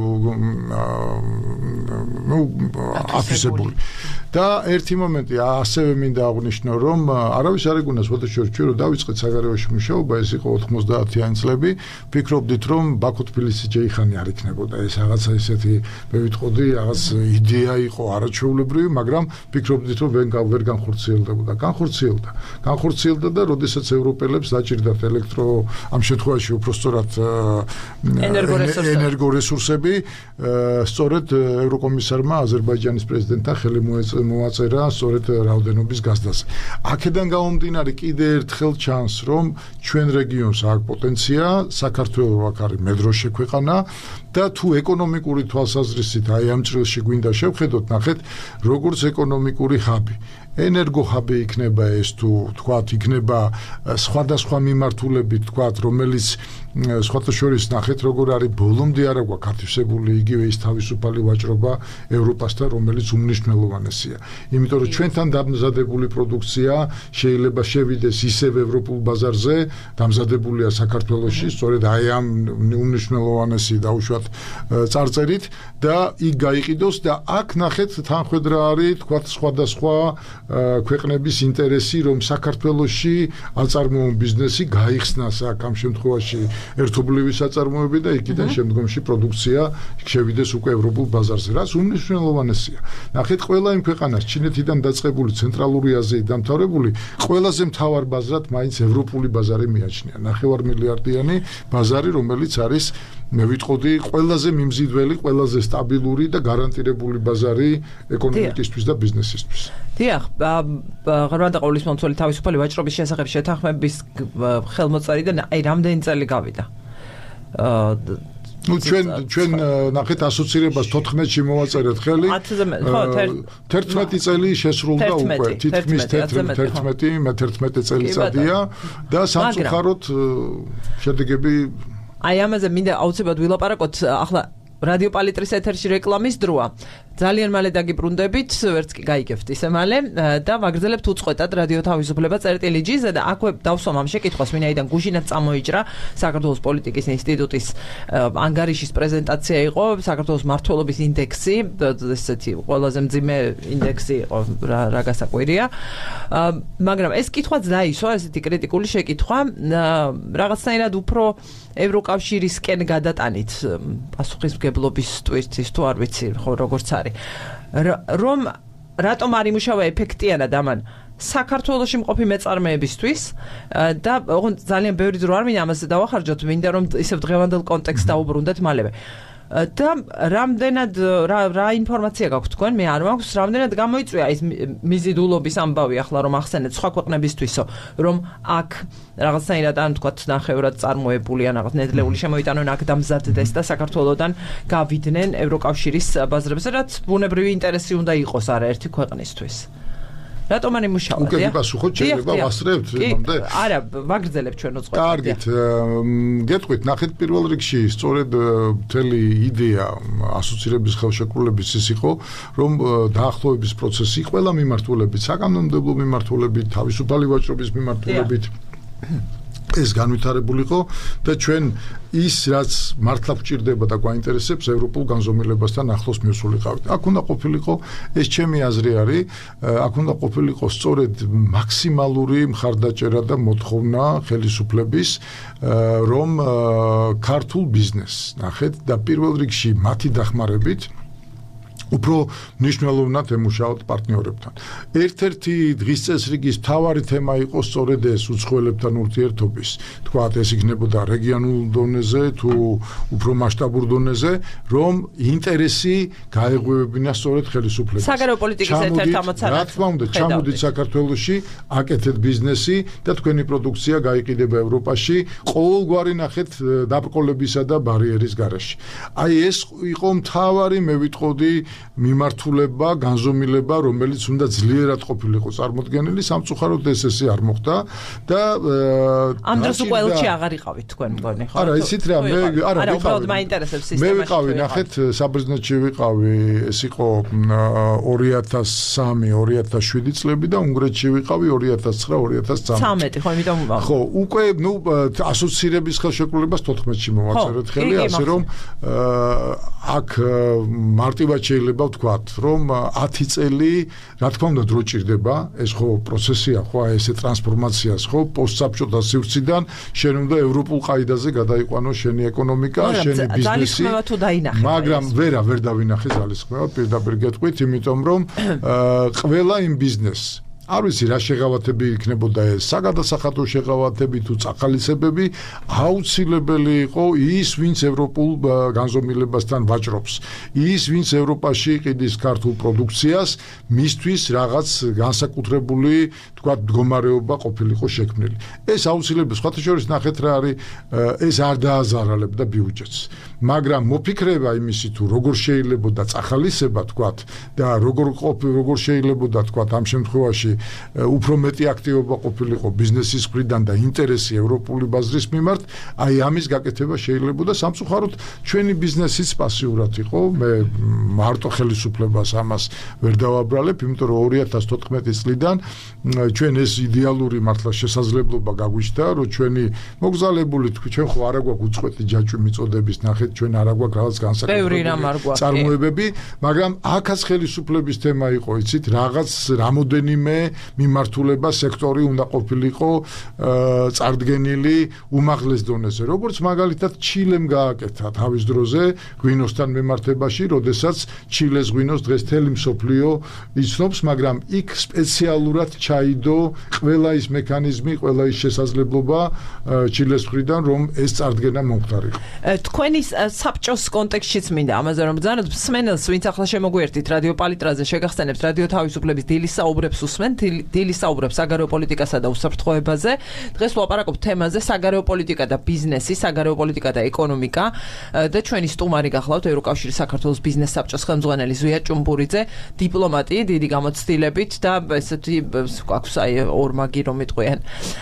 აფისებული. და ერთი მომენტი ასევე მინდა აღვნიშნო, რომ არავის არ ეგუნა სხვადასხვა ჩვენ რომ დავიწყეთ საგარეოში მუშაობა, ეს იყო 90-იანი წლები, ფიქრობდით რომ ბაქო-თბილისი ჯეიხანი არ იქნებოდა, ეს რაღაცა ისეთი მე ვიტყოდი, რაღაც იდეა იყო არაჩვეულებრივი, მაგრამ ფიქრობდით რომ ვერ განხორციელდებოდა. განხორციელდა და როდესაც ევროპელებს დაჭირდათ ამ შემთხვევაში უბრალოდ ენერგორესურსები, სწორედ ევროკომისარმა აზერბაიჯანის პრეზიდენტთან ხელი მოაწერა სწორედ რაოდენობის გაზდაზე. აქედან გამომდინარე კიდე ერთხელ ჩანს, რომ ჩვენ რეგიონს აქვს პოტენცია, საქართველოს აქ არის მედროშე ქვეყანა და თუ ეკონომიკური თვალსაზრისით აი ამ წრილში გვინდა შევხედოთ, ნახეთ, როგორც ეკონომიკური ჰაბი. ენერგოჰაბი იქნება ეს თუ თქვათ იქნება სხვადასხვა მიმართულებით თქვათ რომელიც სხვათა შორის ნახეთ როგორ არის ბოლომდე არა გვაქვს აქტივსებული იგივე ის თავისუფალი ვაჭრობა ევროპასთან რომელიც უმნიშვნელოვანესია იმიტომ რომ ჩვენთან დამზადებული პროდუქცია შეიძლება შევიდეს ისევ ევროპულ ბაზარზე დამზადებულია საქართველოში სწორედ აი ამ უმნიშვნელოვანესი დაუშვათ წარწერით და იქ გაიყიდოს და აქ ნახეთ თანხwebdriver არის თქვათ სხვადასხვა ქვეყნების ინტერესი რომ საქართველოში აწარმოო ბიზნესი გაიხსნას აქ ამ შემთხვევაში ერთობლივი საწარმოები და იქიდან შემდგომში პროდუქცია შევიდეს უკვე ევროპულ ბაზარზე რაც უმნიშვნელოვანესია ნახეთ ყველა იმ ქვეყანას ჩინეთიდან დაწყებული ცენტრალური აზიით დამთავრებული ყველაზე მთავარ ბაზრად მაინც ევროპული ბაზარი მიაჩნია 9 მილიარდიანი ბაზარი რომელიც არის მე ვიტყოდი ყველაზე მიმზიდველი ყველაზე სტაბილური და გარანტირებული ბაზარი ეკონომიკისთვის და ბიზნესისთვის დიახ, ღრმად ყოვლის მომცველი თავისუფალი ვაჭრობის შესახებ შეთანხმების ხელმოწერიდან აი რამდენი წელი გავიდა. ნუ ჩვენ ნახეთ ასოცირებას 14-ში მოვაწერეთ ხელი. 11 წელი შესრულდა უკვე. თითქმის 11 წელიწადია და სამწუხაროდ შედეგები აი ამაზე მინდა აუცილებლად ვილაპარაკოთ ახლა რადიო პალიტრის ეთერში რეკლამის დროა. ძალიან მალე დაგიბრუნდებით, ვერც კი გაიგებთ ისე მალე და ვაგრძელებთ უწყვეტად რადიო თავისუფლება წერტილი-G-ზე და აქვე დავსვამ ამ შეკითხვას, ვინაიდან გუშინაც წამოიჭრა საქართველოს პოლიტიკის ინსტიტუტის ანგარიშის პრეზენტაცია იყო, საქართველოს მმართველობის ინდექსი, ესეთი ყველაზე მძიმე ინდექსი იყო, რა გასაკვირია. მაგრამ ეს კითხვაც დაისვა, ესეთი კრიტიკული შეკითხვა, რაღაცნაირად უფრო ევროკავშირისკენ გადატანით პასუხისმგებლობის ტვირთის თუ არ ვიცი, ხო როგორც არის რომ რატომ არ იმუშავა ეფექტიანად ამან საქართველოში მყოფი მეწარმეებისთვის და ოღონდ ძალიან ბევრი დრო არ მინდა ამაზე დავახარჯოთ, მინდა რომ ისევ დღევანდელ კონტექსტს დაუბრუნდეთ მალევე. და რამდენად რა ინფორმაცია გაქვთ თქვენ? მე არ მაქვს, რამდენად გამოიწვია ის მიზიდულობის ამბავი ახლა რომ ახსენეთ სხვა ქვეყნებისთვისო, რომ აქ რაღაცნაირად ან თქვათ ნახევრად წარმოებული ან რაღაც ნედლეული შემოიტანონ აქ დამზადდეს და საქართველოსთან გავიდნენ ევროკავშირის ბაზრებზე, რაც ბუნებრივი ინტერესი უნდა იყოს არაერთი ქვეყნისთვის. რატომ არ იმუშავა? უკვე გასუხოთ შეიძლება ვასწრებთ იმამდე? არა, ვაგრძელებთ ჩვენ უწყვეტად. კარგით, გეტყვით, ნახეთ პირველ რიგში სწორედ მთელი იდეა ასოცირების ხელშეკრულების ის იყო, რომ დაახლოების პროცესი ყველა მიმართულებით, საკანონმდებლო მიმართულებით, თავისუფალი ვაჭრობის მიმართულებით ეს განვითარებულიყო და ჩვენ ის რაც მართლა გვჭირდება და გვაინტერესებს ევროპულ განზომილებასთან ახლოს მივსულიყავით. აქ უნდა ყოფილიყო ეს ჩემი აზრი არის, აქ უნდა ყოფილიყო სწორედ მაქსიმალური მხარდაჭერა და მოთხოვნა ხელისუფლების რომ ქართულ ბიზნესს ნახეთ და პირველ რიგში მათი დახმარებით უფრო მნიშვნელოვნად ემუშაოთ პარტნიორებთან. ერთ-ერთი დღის წესრიგის მთავარი თემა იყო სწორედ ეს უცხოელებთან ურთიერთობის. თქვათ, ეს იქნებოდა რეგიონულ დონეზე თუ უფრო მასშტაბურ დონეზე, რომ ინტერესი გაეღვივებინა სწორედ ხელისუფლებას. საგარეო პოლიტიკის ერთ-ერთ ამოცანად. რა თქმა უნდა, ჩამოდით საქართველოში, აკეთეთ ბიზნესი და თქვენი პროდუქცია გაიყიდება ევროპაში, ყოველგვარი ნახეთ დაბრკოლებისა და ბარიერის გარეშე. აი ეს იყო მთავარი, მე ვიტყოდი მიმართულება, განზომილება, რომელიც უნდა ძლიერად ყოფილიყო წარმოდგენილი, სამწუხაროდ ესე არ მოხდა და ამ დროს უკვე ელჩი აღარ იყავით თქვენ მგონი, ხო? არა, ისიც რა, მე არა, უბრალოდ მაინტერესებს სისტემაში. მე ვიყავი, ნახეთ, საბერძნეთში ვიყავი, ეს იყო 2003-2007 წლები და უნგრეთში ვიყავი 2009-2013. ხო, იმიტომ ხო, უკვე, ნუ ასოცირების ხელშეკრულებას 14-ში მოვაწერეთ ხელი, ასე რომ აქ მარტივად შეიძლება ვთქვათ, რომ 10 წელი, რა თქმა უნდა, დრო ჭირდება, ეს ხო პროცესია, ხო, ესე ტრანსფორმაციას, ხო, პოსტსაბჭოთა სივრციდან შენ უნდა ევროპულ ყაიდაზე გადაიყვანო შენი ეკონომიკა, შენი ბიზნესი. მაგრამ ვერ დავინახე ძალისხმევა, პირდაპირ გეტყვით, იმიტომ რომ ყველა იმ ბიზნესს არ ვიცი რა შეღავათები იქნებოდა ეს საგადასახადო შეღავათები თუ წახალისებები აუცილებელი იყო ის ვინც ევროპულ განზომილებასთან ვაჭრობს ის ვინც ევროპაში ყიდის ქართულ პროდუქციას მისთვის რაღაც განსაკუთრებული თქვა მდგომარეობა ყოფილიყო შექმნილი ეს აუცილებელი სხვათა შორის ნახეთ რა არის ეს არ დააზარალებდა ბიუჯეტს მაგრამ მოფიქრება იმისი თუ როგორ შეიძლებოდა წახალისება თქვა და როგორ შეიძლებოდა თქვა ამ შემთხვევაში უფრო მეტი აქტივობა ყოფილიყო ბიზნესის მხრიდან და ინტერესი ევროპული ბაზრის მიმართ, აი ამის გაკეთება შეიძლებოდა სამწუხაროდ ჩვენი ბიზნესიც პასიურად იყო, მე მარტო ხელისუფლებას ამას ვერ დავაბრალებ, იმიტომ რომ 2014 წლიდან ჩვენ ეს იდეალური მართლა შესაძლებლობა გაგვიჩნდა, რომ ჩვენი მოგზალებული ჩვენ ხო არა გვაქვს უწყვეტი ჯაჭვი მიწოდების ნახეთ, ჩვენ არა გვაქვს რაღაც განსაკუთრებული წარმოებები, მაგრამ აქაც ხელისუფლების თემა იყო, იცით, რაღაც რამოდენიმე მიმართულება სექტორი უნდა ყოფილიყო წარდგენილი უმაღლეს დონეზე. როგორც მაგალითად ჩილემ გააკეთა თავის დროზე ღვინოსთან მიმართებაში, როდესაც ჩილეს ღვინოს დღეს მთელი მსოფლიო იცნობს, მაგრამ იქ სპეციალურად ჩაიდო ყველა ის მექანიზმი, ყველა ის შესაძლებლობა ჩილეს მხრიდან, რომ ეს წარდგენა მომხდარიყო. თქვენი საბჭოს კონტექსტშიც მინდა ამაზე რომ ბრძანოთ, მსმენელს ვინც ახლა შემოგვიერთით რადიო პალიტრაზე შეგახსენებთ რადიო თავისუფლების დილის საუბრებს უსმენთ დილის საუბრებს საგარეო პოლიტიკასა და უსაფრთხოებაზე. დღეს ვლაპარაკობთ თემაზე საგარეო პოლიტიკა და ბიზნესი, საგარეო პოლიტიკა და ეკონომიკა და ჩვენი სტუმარი გახლავთ ევროკავშირის საქართველოს ბიზნეს საბჭოს ხელმძღვანელი ზვია ჭუმბურიძე, დიპლომატი, დიდი გამოცდილებით და ესეთი გვაქვს აი ორმაგი რომ იტყვიან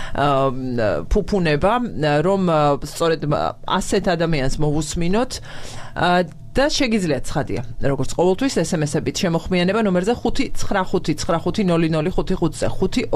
ფუფუნება, რომ სწორედ ასეთ ადამიანს მოვუსმინოთ და შეგიძლიათ ცხადია, როგორც ყოველთვის SMS-ებით შემოხმიანება ნომერზე 595990505-ზე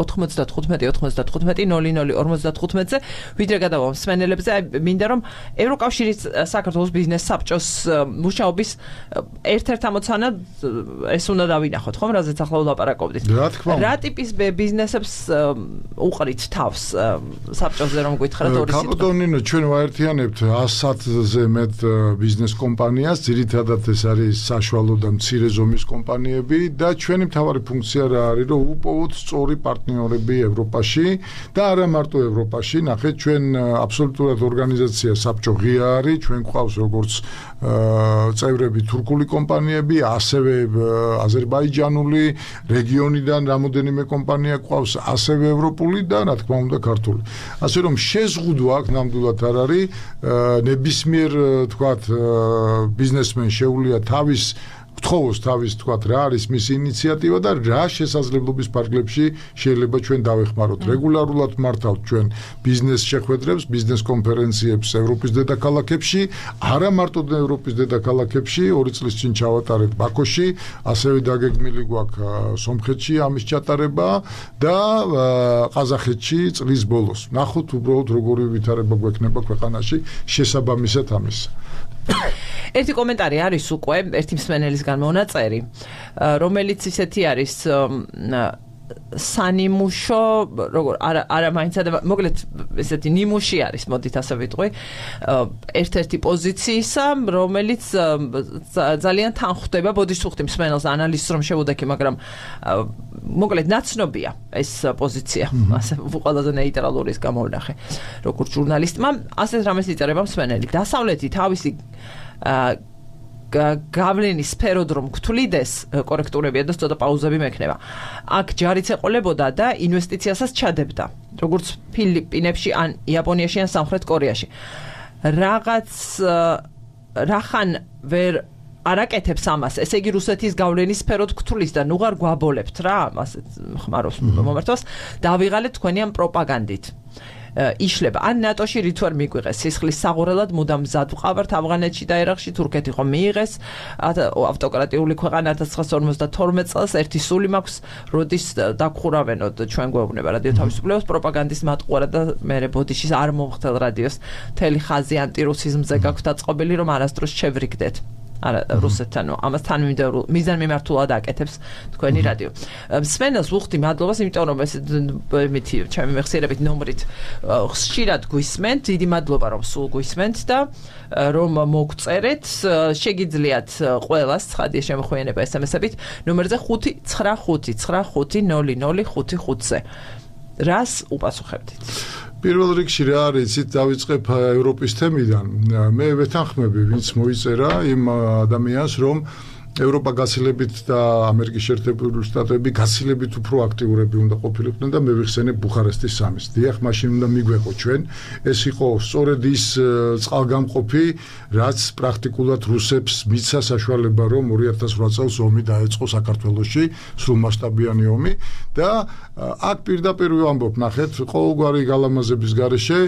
595-95-95-00-55-ზე ვიდრე გადავალ მსმენელებზე, მინდა რომ ევროკავშირის საქართველოს ბიზნეს საბჭოს მუშაობის ერთ-ერთ ამოცანად ეს უნდა დავინახოთ, ხომ, რაზეც ახლა ვლაპარაკობდით. რა ტიპის ბიზნესებს უყრით თავს საბჭოზე რომ გითხრათ ორი სიტყვა. კაპიტონინო, ჩვენ ვაერთიანებთ 100-ზე მეტ ბიზნეს კომპანიას, ძირითადად ეს არის საშუალო და მცირე ზომის კომპანიები და ჩვენი მთავარი ფუნქცია რა არის, რომ უპოვოთ სწორი პარტნიორები ევროპაში და არა მარტო ევროპაში. ნახეთ, ჩვენ აბსოლუტურად ორგანიზაცია საბჭო ღია არის, ჩვენ გვყავს როგორც წევრები თურქული კომპანიები, ასევე აზერბაიჯანული, რეგიონიდან რამოდენიმე კომპანია გვყავს, ასევე ევროპული და რა თქმა უნდა ქართული. ასე რომ შეზღუდვა აქ ნამდვილად არ არის, ნებისმიერ თქვათ ბიზნესმენ შეუძლია გთხოვოს თავის თქვათ რა არის მისი ინიციატივა და რა შესაძლებლობის ფარგლებში შეიძლება ჩვენ დავეხმაროთ. რეგულარულად მართავთ ჩვენ ბიზნეს შეხვედრებს, ბიზნეს კონფერენციებს ევროპის დედაქალაქებში, არა მარტო ევროპის დედაქალაქებში, 2 წლის წინ ჩავატარეთ ბაქოში, ასევე დაგეგმილი გვაქვს სომხეთში ამის ჩატარება და ყაზახეთში წლის ბოლოს. ნახოთ უბრალოდ როგორი ვითარება გვექნება ქვეყანაში შესაბამისად ამის. ერთი კომენტარი არის უკვე ერთი მსმენელისგან მონაწერი, რომელიც ისეთი არის სანიმუშო, როგორ არა მაინც მოკლედ ესეთი ნიმუში არის, მოდით ასე ვიტყვი, ერთ-ერთი პოზიციისა, რომელიც ძალიან თან ხვდება, ბოდიშს უხდი მსმენელს ანალიზს რომ შევუდექი, მაგრამ მოკლედ ნაცნობია ეს პოზიცია, ასე ყველაზე ნეიტრალური ის გამოვნახე, როგორც ჟურნალისტმა, ასეთ რამეს იწერება მსმენელი. დასავლეთი თავისი გავლენის სფეროდ რომ გთვლიდეს კორექტურებია და ცოტა პაუზები მექნება. აქ ჯარიც ეყოლებოდა და ინვესტიციასაც ჩადებდა, როგორც ფილიპინებში ან იაპონიაში ან სამხრეთ კორეაში. რაღაც რახან ვერ არაკეთებს ამას, ესე იგი რუსეთის გავლენის სფეროდ გთვლის და ნუღარ გვაბოლებთ რა, ასეთ ხმარობს მომართვას, დავიღალეთ თქვენი ამ პროპაგანდით. იშლება. ან ნატოში რით ვერ მიგვიღეს სისხლის საღურელად მუდამ მზად ვყავართ ავღანეთში და ერაყში, თურქეთი ხომ მიიღეს ავტოკრატიული ქვეყანა 1952 წელს, ერთი სული მაქვს, როდის დაგხურავენოთ ჩვენ გვეუბნება რადიო თავისუფლებას პროპაგანდის მატყუარა და მე ბოდიშის არ მომხდელ რადიოს მთელი ხაზი ანტირუსიზმზე გაქვთ დაწყობილი, რომ არასდროს შევრიგდეთ. არა რუსეთთან, ამასთან მიზანმიმართულად აკეთებს თქვენი რადიო. სვენელს ვუხდი მადლობას, იმიტომ რომ ეს მითი ჩემი მეხსიერებით ნომრით ხშირად გვისმენთ, დიდი მადლობა რომ სულ გვისმენთ და რომ მოგწერეთ, შეგიძლიათ ყველას ცხადია შემოხვიანება SMS-ებით ნომერზე 595-950055-ზე. რას უპასუხებდით? პირველ რიგში რა არის, იცით, დავიწყებ ევროპის თემიდან. მე ვეთანხმები, ვინც მოიწერა იმ ადამიანს, რომ ევროპა გაცილებით და ამერიკის შეერთებული შტატები გაცილებით უფრო აქტიურები უნდა ყოფილიყვნენ და მე ვიხსენებ ბუხარესტის სამის. დიახ, მაშინ უნდა მიგვეყო ჩვენ. ეს იყო სწორედ ის წყალგამყოფი, რაც პრაქტიკულად რუსებს მისცა საშუალება, რომ 2008 წელს ომი დაეწყო საქართველოში, სრულმასშტაბიანი ომი და აქ პირდაპირ ვამბობ, ნახეთ, ყოველგვარი გალამაზების გარეშე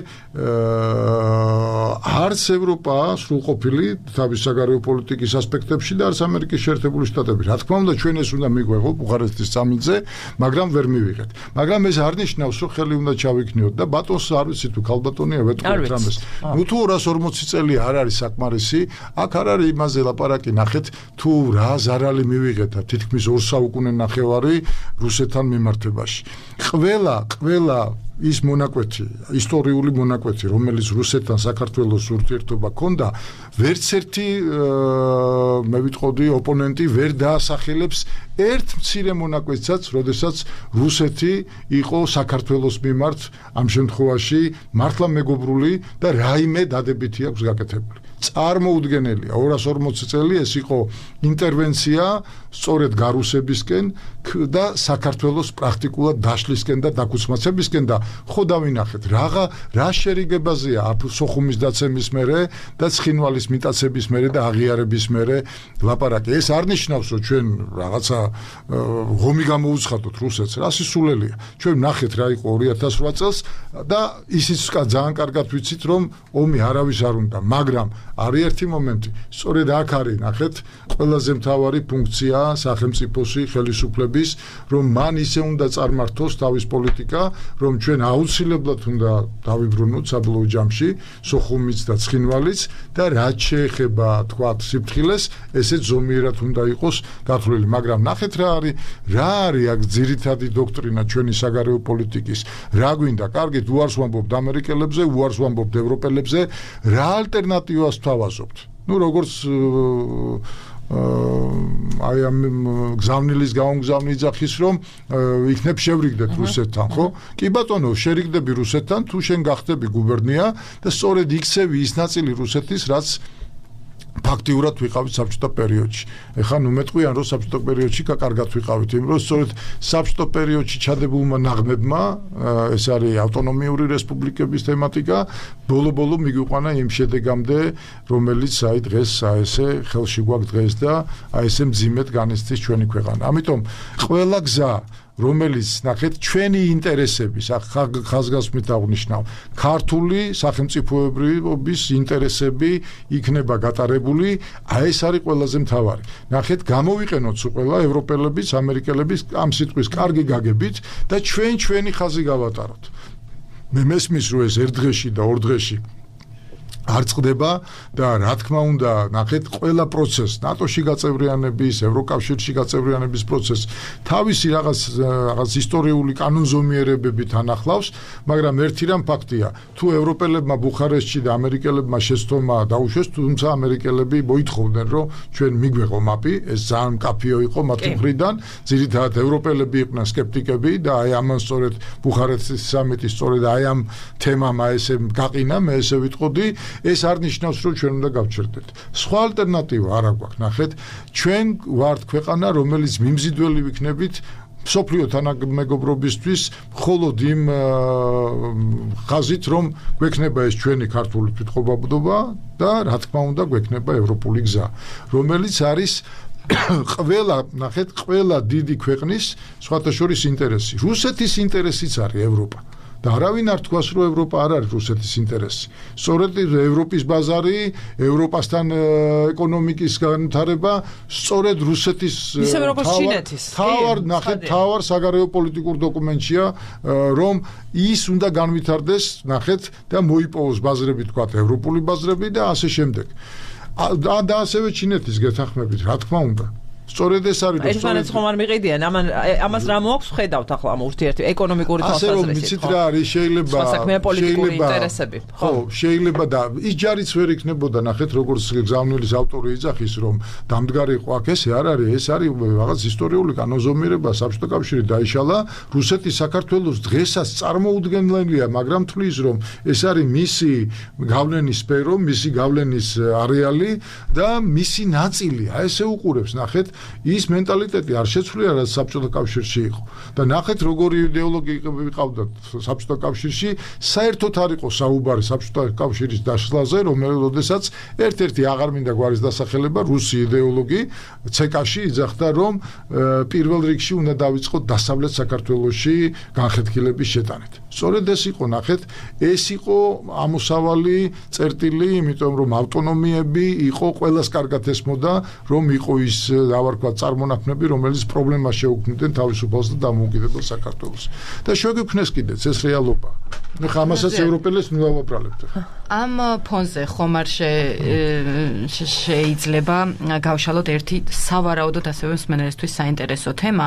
არც ევროპა სრულყოფილი თავის საგარეო პოლიტიკის ასპექტებში და არც ამერიკის შეერთებული შტატები. რა თქმა უნდა, ჩვენ ეს უნდა მიგვეღო ბუხარესტის სამიტზე, მაგრამ ვერ მივიღეთ. მაგრამ ეს არ ნიშნავს, რომ ხელი უნდა ჩავიქნიოთ და ბატონს არ ვიცი თუ ქალბატონია ვეთქვით რამეს. ნუ თუ 240 წელი არ არის საკმარისი, აქ არ არის იმაზე ლაპარაკი, ნახეთ, თუ რა ზარალი მივიღეთ თითქმის 2 საუკუნე ნახევარი რუსეთთან მიმართებაში. ყველა ის მონაკვეთი, ისტორიული მონაკვეთი, რომელიც რუსეთთან საქართველოს ურთიერთობა ჰქონდა, ვერც ერთი მე ვიტყოდი ოპონენტი ვერ დაასახელებს ერთ მცირე მონაკვეთსაც, როდესაც რუსეთი იყო საქართველოს მიმართ ამ შემთხვევაში მართლა მეგობრული და რაიმე დადებითი აქვს გაკეთებული. წარმოუდგენელია 240 წელი ეს იყო ინტერვენცია სწორედ გარუსებისკენ და საქართველოს პრაქტიკულად დაშლისკენ და დაქუცმაცებისკენ და ხო დავინახეთ რა შერიგებაზეა სოხუმის დაცემის მერე და ცხინვალის მიტაცების მერე და აღიარების მერე ლაპარაკი. ეს არ ნიშნავს რომ ჩვენ რაღაცა ღომი გამოუცხადოთ რუსეთს, რა სისულელია. ჩვენ ნახეთ რა იყო 2008 წელს და ისიც ძალიან კარგად ვიცით რომ ომი არავის არ უნდა, მაგრამ არის ერთი მომენტი, სწორედ აქ არის, ნახეთ, ყველაზე მთავარი ფუნქცია სახელმწიფოსი ხელისუფლების, რომ მან ისე უნდა წარმართოს თავის პოლიტიკა, რომ ჩვენ აუცილებლად უნდა დავიბრუნოთ საბოლოო ჯამში სოხუმიც და ცხინვალიც და რაც შეეხება თქვათ სიფრთხილეს, ესეც ზომიერად უნდა იყოს გათვლილი, მაგრამ ნახეთ რა არის აქ ძირითადი დოქტრინა ჩვენი საგარეო პოლიტიკის, რა გვინდა, კარგით, უარს ვამბობთ ამერიკელებზე, უარს ვამბობთ ევროპელებზე, რა ალტერნატივას ვთავაზობთ. ნუ როგორც აი ამ გზავნილის გაუმგზავნი ძახის რომ იქნებ შევრიგდეთ რუსეთთან, ხო? კი ბატონო, შერიგდები რუსეთთან, თუ შენ გახდები გუბერნია და სწორედ იქცევი ის ნაწილი რუსეთის, რაც ფაქტიურად ვიყავით საბჭოთა პერიოდში. ეხლა ნუ მეტყვიან რომ საბჭოთა პერიოდში კარგად ვიყავით, იმიტომ რომ სწორედ საბჭოთა პერიოდში ჩადებულმა ნაღმებმა, ეს არის ავტონომიური რესპუბლიკების თემატიკა, ბოლო-ბოლო მიგვიყვანა იმ შედეგამდე, რომელიც აი დღეს ესე ხელში გვაქვს დღეს და აი ესე მძიმედ განიცდის ჩვენი ქვეყანა. ამიტომ ყველა გზა რომელიც ნახეთ ჩვენი ინტერესების ხაზგასმით აღნიშნავ ქართული სახელმწიფოებრიობის ინტერესები იქნება გატარებული, აი ეს არის ყველაზე მთავარი. ნახეთ გამოვიყენოთ ყველა ევროპელებიც, ამერიკელებიც ამ სიტყვის კარგი გაგებით და ჩვენი ხაზი გავატაროთ. მე მესმის რომ ეს ერთ დღეში და ორ დღეში არ წყდება და რა თქმა უნდა, ნახეთ, ყველა პროცესი, ნატოში გაწევრიანების, ევროკავშირში გაწევრიანების პროცესი თავისი რაღაც ისტორიული კანონზომიერებებით ანახლავს, მაგრამ ერთი რამ ფაქტია, თუ ევროპელებმა ბუხარესტში და ამერიკელებმა შეცდომა დაუშვეს, თუმცა ამერიკელები მოითხოვდნენ, რომ ჩვენ მიგვეღო მაპი, ეს ძალიან მკაფიო იყო მათი მხრიდან, ძირითადად ევროპელები იყვნენ სკეპტიკები და აი ამან სწორედ ბუხარესტის სამიტი სწორედ აი ამ თემამ ესე გაყინა, მე ესე ვიტყოდი. ეს არ ნიშნავს, რომ ჩვენ უნდა გავჩერდეთ. სხვა ალტერნატივა არ აქვს, ნახეთ, ჩვენ ვართ ქვეყანა, რომელიც მიმზიდველი ვიქნებით მსოფლიო თანამეგობრობისთვის, მხოლოდ იმ ხაზით, რომ გვექნება ეს ჩვენი ქართული თვითმყოფადობა და რა თქმა უნდა, გვექნება ევროპული გზა, რომელიც არის ყველა დიდი ქვეყნის სხვათა შორის ინტერესი. რუსეთის ინტერესიც არის ევროპა. და არავინ არ თქვას, რომ ევროპა არ არის რუსეთის ინტერესი. სწორედ ევროპის ბაზარი, ევროპასთან ეკონომიკის განვითარება, სწორედ რუსეთის თავარ საგარეო პოლიტიკურ დოკუმენტია, რომ ის უნდა განვითარდეს, ნახეთ, და მოიპოვოს ბაზრები, თქვათ, ევროპული ბაზრები და ასე შემდეგ. და ასევე ჩინეთის გეთანხმებით, რა თქმა უნდა. სწორედ ეს არის ერთმანეთს ხომ არ მიყიდიან ამას რა მოაქვს ხედავთ ახლა ამ ურთიერთი ეკონომიკური თვალსაზრისით ხო? ასე რომ რა არის შეიძლება პოლიტიკური ინტერესები ხო შეიძლება და ის ჯარიც ვერ იქნებოდა ნახეთ როგორც გზავნილის ავტორი იძახის რომ დამდგარი იყო აქ ეს არ არის ეს არის რაღაც ისტორიული კანონზომიერება საბჭოთა კავშირი დაიშალა რუსეთი საქართველოს დღესაც წარმოუდგენელია მაგრამ თვლის რომ ეს არის მისი გავლენის სფერო მისი გავლენის არეალი და მისი ნაწილია ესე უყურებს ნახეთ ის მენტალიტეტი არ შეცვლია რაც საბჭოთა კავშირში იყო და ნახეთ როგორი იდეოლოგია ვიყავდა საბჭოთა კავშირში საერთოდ არ იყო საუბარი საბჭოთა კავშირის დაშლაზე რომელოდესაც ერთ-ერთი აღარ მინდა გვარის დასახელება რუსი იდეოლოგი ცეკაში იძახდა რომ პირველ რიგში უნდა დავიწყოთ დასავლეთ საქართველოში განხეთქილების შეტანით სწორედ ეს იყო ნახეთ ეს იყო ამოსავალი წერტილი იმიტომ რომ ავტონომიები იყო ყველას კარგად ესმოდა რომ იყო ის დავარქვა წარმონაქმნები რომელიც პრობლემას შეუქმნიდნენ თავისუფალს და დამოუკიდებელ საქართველოს და შეგვიქმნეს კიდეც ეს რეალობა ხა ამასაც ევროპელებს ნუ ავაბრალებთ ამ ფონზე ხომ არ შეიძლება გავშალოთ ერთი სავარაუდოდ ასევე მსმენელისთვის საინტერესო თემა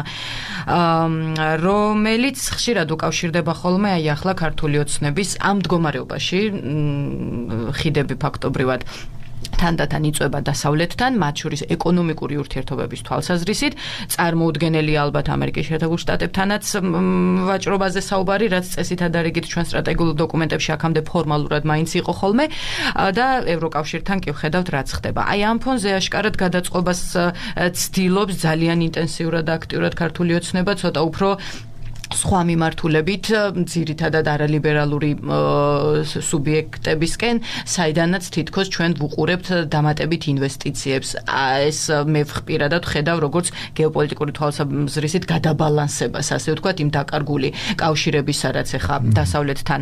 რომელიც ხშირად უკავშირდება ხოლმე აი ახლა ქართული ოცნების ამ მდგომარეობაში ხიდები ფაქტობრივად თანდათან იწვება დასავლეთთან, მათ შორის ეკონომიკური ურთიერთობების თვალსაზრისით, წარმოუდგენელი ალბათ ამერიკის შეერთებულ შტატებთანაც ვაჭრობაზე საუბარი, რაც წესითა და რიგით ჩვენ სტრატეგიულ დოკუმენტებში აქამდე ფორმალურად მაინც იყო ხოლმე და ევროკავშირთან კი ვხედავთ რაც ხდება. აი ამ ფონზე აშკარად გადაწყობას ცდილობს ძალიან ინტენსიურად და აქტიურად ქართული ოცნება, ცოტა უფრო სხვა მიმართულებით ძირითადად არალიბერალური სუბიექტებისკენ, საიდანაც თითქოს ჩვენ ვუყურებთ დამატებით ინვესტიციებს. ეს მე პირადად ვხედავ როგორც გეოპოლიტიკური თვალსაზრისით გადაბალანსებას, ასე ვთქვათ, იმ დაკარგული კავშირებისა, რაც ახლა დასავლეთთან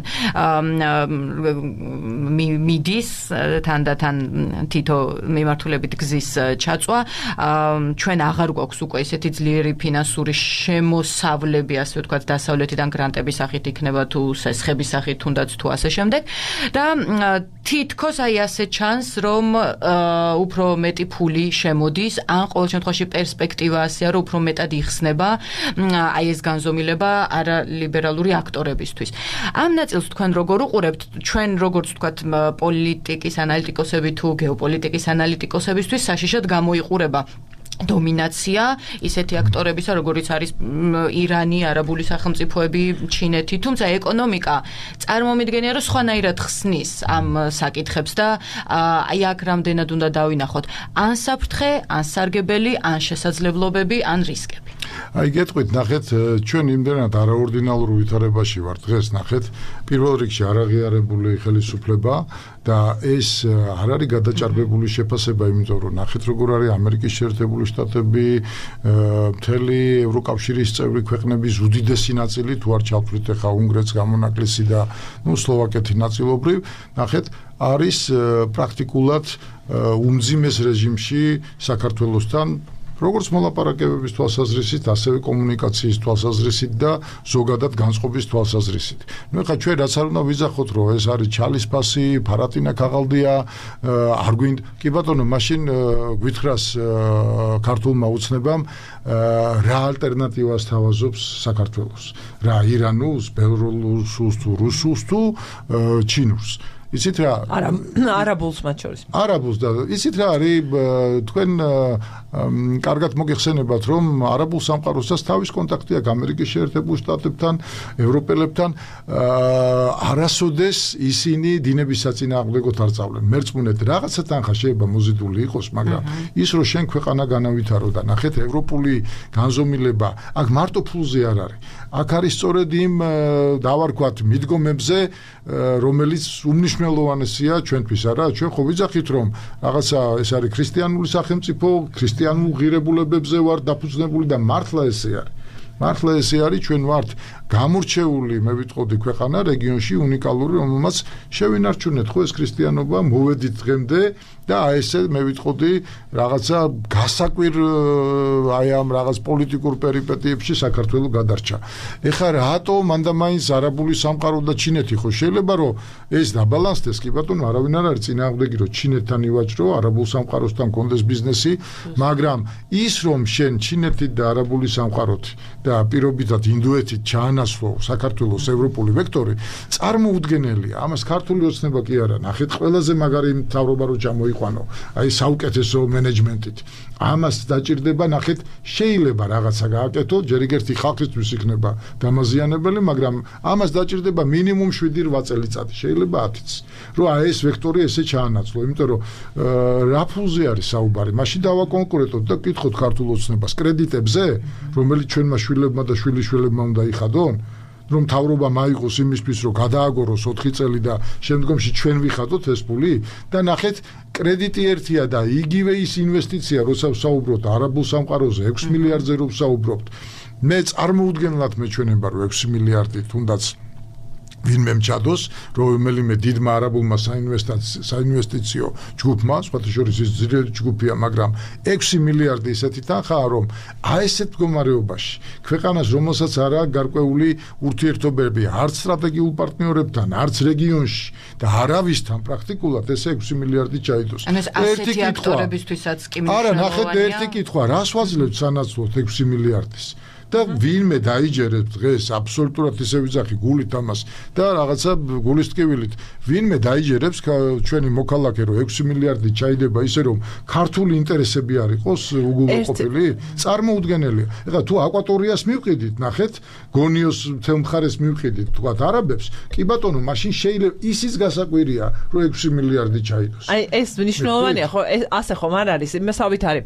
მიდის, თანდათან თითო მიმართულებით გზის ჩაწვა. ჩვენ აღარ გვაქვს უკვე ესეთი ძლიერი ფინანსური შემოსავლები, ასე ვთქვათ, დასავლეთიდან გრანტების სახით იქნება თუ სესხების სახით თუნდაც თუ ასე შემდეგ და თითქოს აი ასე ჩანს რომ უფრო მეტი ფული შემოდის ან ყოველ შემთხვევაში პერსპექტივა ასეა რომ უფრო მეტად იხსნება აი ეს განზომილება არალიბერალური აქტორებისთვის ამ ნაწილს თქვენ როგორ უყურებთ ჩვენ როგორც ვთქვათ პოლიტიკის ანალიტიკოსები თუ გეოპოლიტიკის ანალიტიკოსებისთვის საშიშად გამოიყურება დომინაცია ისეთი აქტორებისა, როგორიც არის ირანი, არაბული სახელმწიფოები, ჩინეთი, თუმცა ეკონომიკა წარმომიდგენია, რომ სხვანაირად ხსნის ამ საკითხებს და აი აქ რამდენად უნდა დავინახოთ, ან საფრთხე, ან სარგებელი, ან შესაძლებლობები, ან რისკები. აი გეტყვით, ნახეთ, ჩვენ იმდენად არაორდინალურ ვითარებაში ვართ დღეს, ნახეთ, პირველ რიგში არაღიარებული ხელისუფლება და ეს არ არის გადაჭარბებული შეფასება, იმიტომ რომ ნახეთ როგორ არის ამერიკის შეერთებული შტატები, მთელი ევროკავშირის წევრი ქვეყნების უდიდესი ნაწილი თუ არ ჩავთვლით ახლა უნგრეთს გამონაკლისი და სლოვაკეთი ნაწილობრივ, ნახეთ, არის პრაქტიკულად უმძიმეს რეჟიმში საქართველოსთან როგორც მოლაპარაკებების თვალსაზრისით, ასევე კომუნიკაციის თვალსაზრისით და ზოგადად განწყობის თვალსაზრისით. ნუ ხა ჩვენ რაც არ უნდა ვიძახოთ, რომ ეს არის ჩალისფასი, ფარატინა ქაღალდია, არ გვინდა. კი ბატონო, მაშინ გვითხრას ქართულმა ოცნებამ რა ალტერნატივას თავაზობს საქართველოს. რა ირანულს, ბელორუსულს თუ რუსულს თუ ჩინურს. იცით რა? არაბულს მათ შორის. არაბულს და იცით რა არის თქვენ კარგად მოგეხსენებათ რომ არაბულ სამყაროსაც თავის კონტაქტი აქვს ამერიკის შეერთებულ შტატებთან, ევროპელებთან, არასოდეს ისინი დინების საწინააღმდეგოდ არ წავლენ. მერწმუნეთ რაღაცა თანხა შეიძლება მოზიდული იყოს, მაგრამ ის რომ შენ ქვეყანა განავითარო და ნახეთ ევროპული განზომილება, აქ მარტო ფულზე არ არის. აქ არის სწორედ იმ დავარქვათ მიდგომებზე, რომელიც უმნიშვნელოვანესია ჩვენთვის არა, ჩვენ ხო ვიძახით რომ რაღაცა ეს არის ქრისტიანული სახელმწიფო, ქრისტიანულ ღირებულებებზე ვარ დაფუძნებული და მართლა ესე არის. მართლა ესე არის, ჩვენ ვართ გამორჩეული, მე ვიტყოდი, ქვეყანა რეგიონში უნიკალური, რომელმაც შევინარჩუნეთ ხო ეს ქრისტიანობა, მოვედით დღემდე და აი ესე მე ვიტყოდი რაღაცა გასაკვირ აი ამ რაღაც პოლიტიკურ პერიპეტიებში საქართველოს გადარჩა. ეხლა რატო მანდამაინც არაბული სამყარო და ჩინეთი ხო შეიძლება რომ ეს დაბალანსდეს, კი ბატონო, არავინ არ არის წინააღმდეგი რომ ჩინეთთან ივაჭრო, არაბულ სამყაროსთან კონდეს ბიზნესი, მაგრამ ის რომ შენ ჩინეთით და არაბული სამყაროთი და პირობითად ინდოეთით ჩაანაცვლო საქართველოს ევროპული ვექტორი, წარმოუდგენელია. ამას ქართული ოცნება კი არა, ნახეთ ყველაზე მაგარი მთავრობა რო ჩამოიყვანო, აი საუკეთესო მენეჯმენტით. ამას დაჭირდება, ნახეთ, შეიძლება რაღაცა გააკეთო, ჯერ ერთი ხალხისთვის იქნება დამაზიანებელი, მაგრამ ამას დაჭირდება მინიმუმ 7-8 წელიწადი, შეიძლება 10-იც. რომ აი ეს ვექტორი ესე ჩაანაცვლო, იმიტომ რომ რა ფულზე არის საუბარი? მაშინ დავაკონკურენტოთ და კითხოთ ქართულ ოცნებას კრედიტებზე, რომელიც ჩვენმა შვილებმა და შვილიშვილებმა უნდა იხადონ, რომ მთავრობა მაიღოს იმისთვის, რომ გადააგოროს 4 წელი და შემდგომში ჩვენ ვიხადოთ ეს ფული და ნახეთ, კრედიტი ერთია და იგივე ის ინვესტიცია, როცა ვსაუბრობთ არაბულ სამყაროზე 6 მილიარდზე რო ვსაუბრობთ, მე წარმოუდგენლად მეჩვენება, რომ 6 მილიარდი თუნდაც ვინმე მჭადოს, რომელიმე დიდმა არაბულმა საინვესტიციო ჯგუფმა, სხვათა შორის ის ძირითადი ჯგუფია, მაგრამ 6 მილიარდი ისეთი თანხაა, რომ აი ესეთ მდგომარეობაში ქვეყანას, რომელსაც არ აქვს გარკვეული ურთიერთობები არც სტრატეგიულ პარტნიორებთან, არც რეგიონში და არავისთან პრაქტიკულად ეს 6 მილიარდი ჩაიდოს. ერთი აქტორებისთვისაც კი მნიშვნელოვანია. არა, ნახეთ ერთი კითხვა, რას ვაძლევთ სანაცვლოდ 6 მილიარდის? და ვინმე დაიჯერებს დღეს აბსოლუტურად ისე ვიძახი გულით ამას და რაღაცა გულის ტკივილით ვინმე დაიჯერებს ჩვენი მოქალაქე რომ 6 მილიარდი ჩაიდება ისე რომ ქართული ინტერესები არ იყოს უგულოყოფილი წარმოუდგენელია. ეხლა თუ აკვატორიას მივყიდით, ნახეთ, გონიოს მთელ მხარეს მივყიდით, თქვათ არაბებს, კი ბატონო, მაშინ შეიძლება ისიც გასაკვირია რომ 6 მილიარდი ჩაიდოს. აი ეს მნიშვნელოვანია ხო, ასე ხომ არ არის? იმასავით არის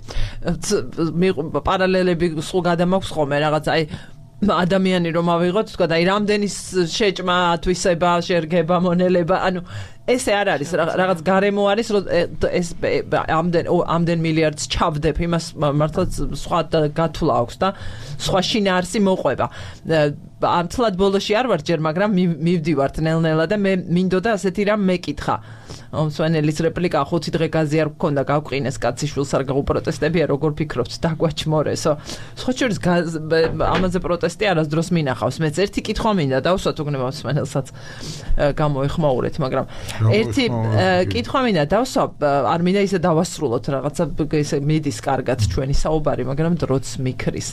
პარალელები სულ გადამაქვს ხოლმე აი ადამიანი რომ ავიღოთ, თქვა და აი რამდენი შეჭმა, ათვისება, შერგება, მონელება, ანუ ესე არ არის, რაღაც გარემო არის, რომ ეს ამდენ მილიარდს ჩავდებ, იმას მართლაც სხვა გათვლა აქვს და სხვა შინაარსი მოყვება. ამთლად ბოლოში არ ვარ ჯერ, მაგრამ მივდივართ ნელ-ნელა და მე მინდოდა ასეთი რამ მეკითხა. მსვენელის რეპლიკა 5 დღე გაზი არ გქონდა, გავყინეს კაციშვილს არ გაუპროტესტებია, როგორ ფიქრობთ, დაგვაჩმორესო. სხვა შორის ამაზე პროტესტი არასდროს მინახავს. მეც ერთი კითხვა მინდა დავსვათ, უგნება მსვენელსაც გამოეხმაურეთ, მაგრამ ერთი კითხვა მინდა დავსვა, არ მინდა ისე დავასრულოთ რაღაცა ისე მიდის კარგად ჩვენი საუბარი, მაგრამ დროც მიქრის.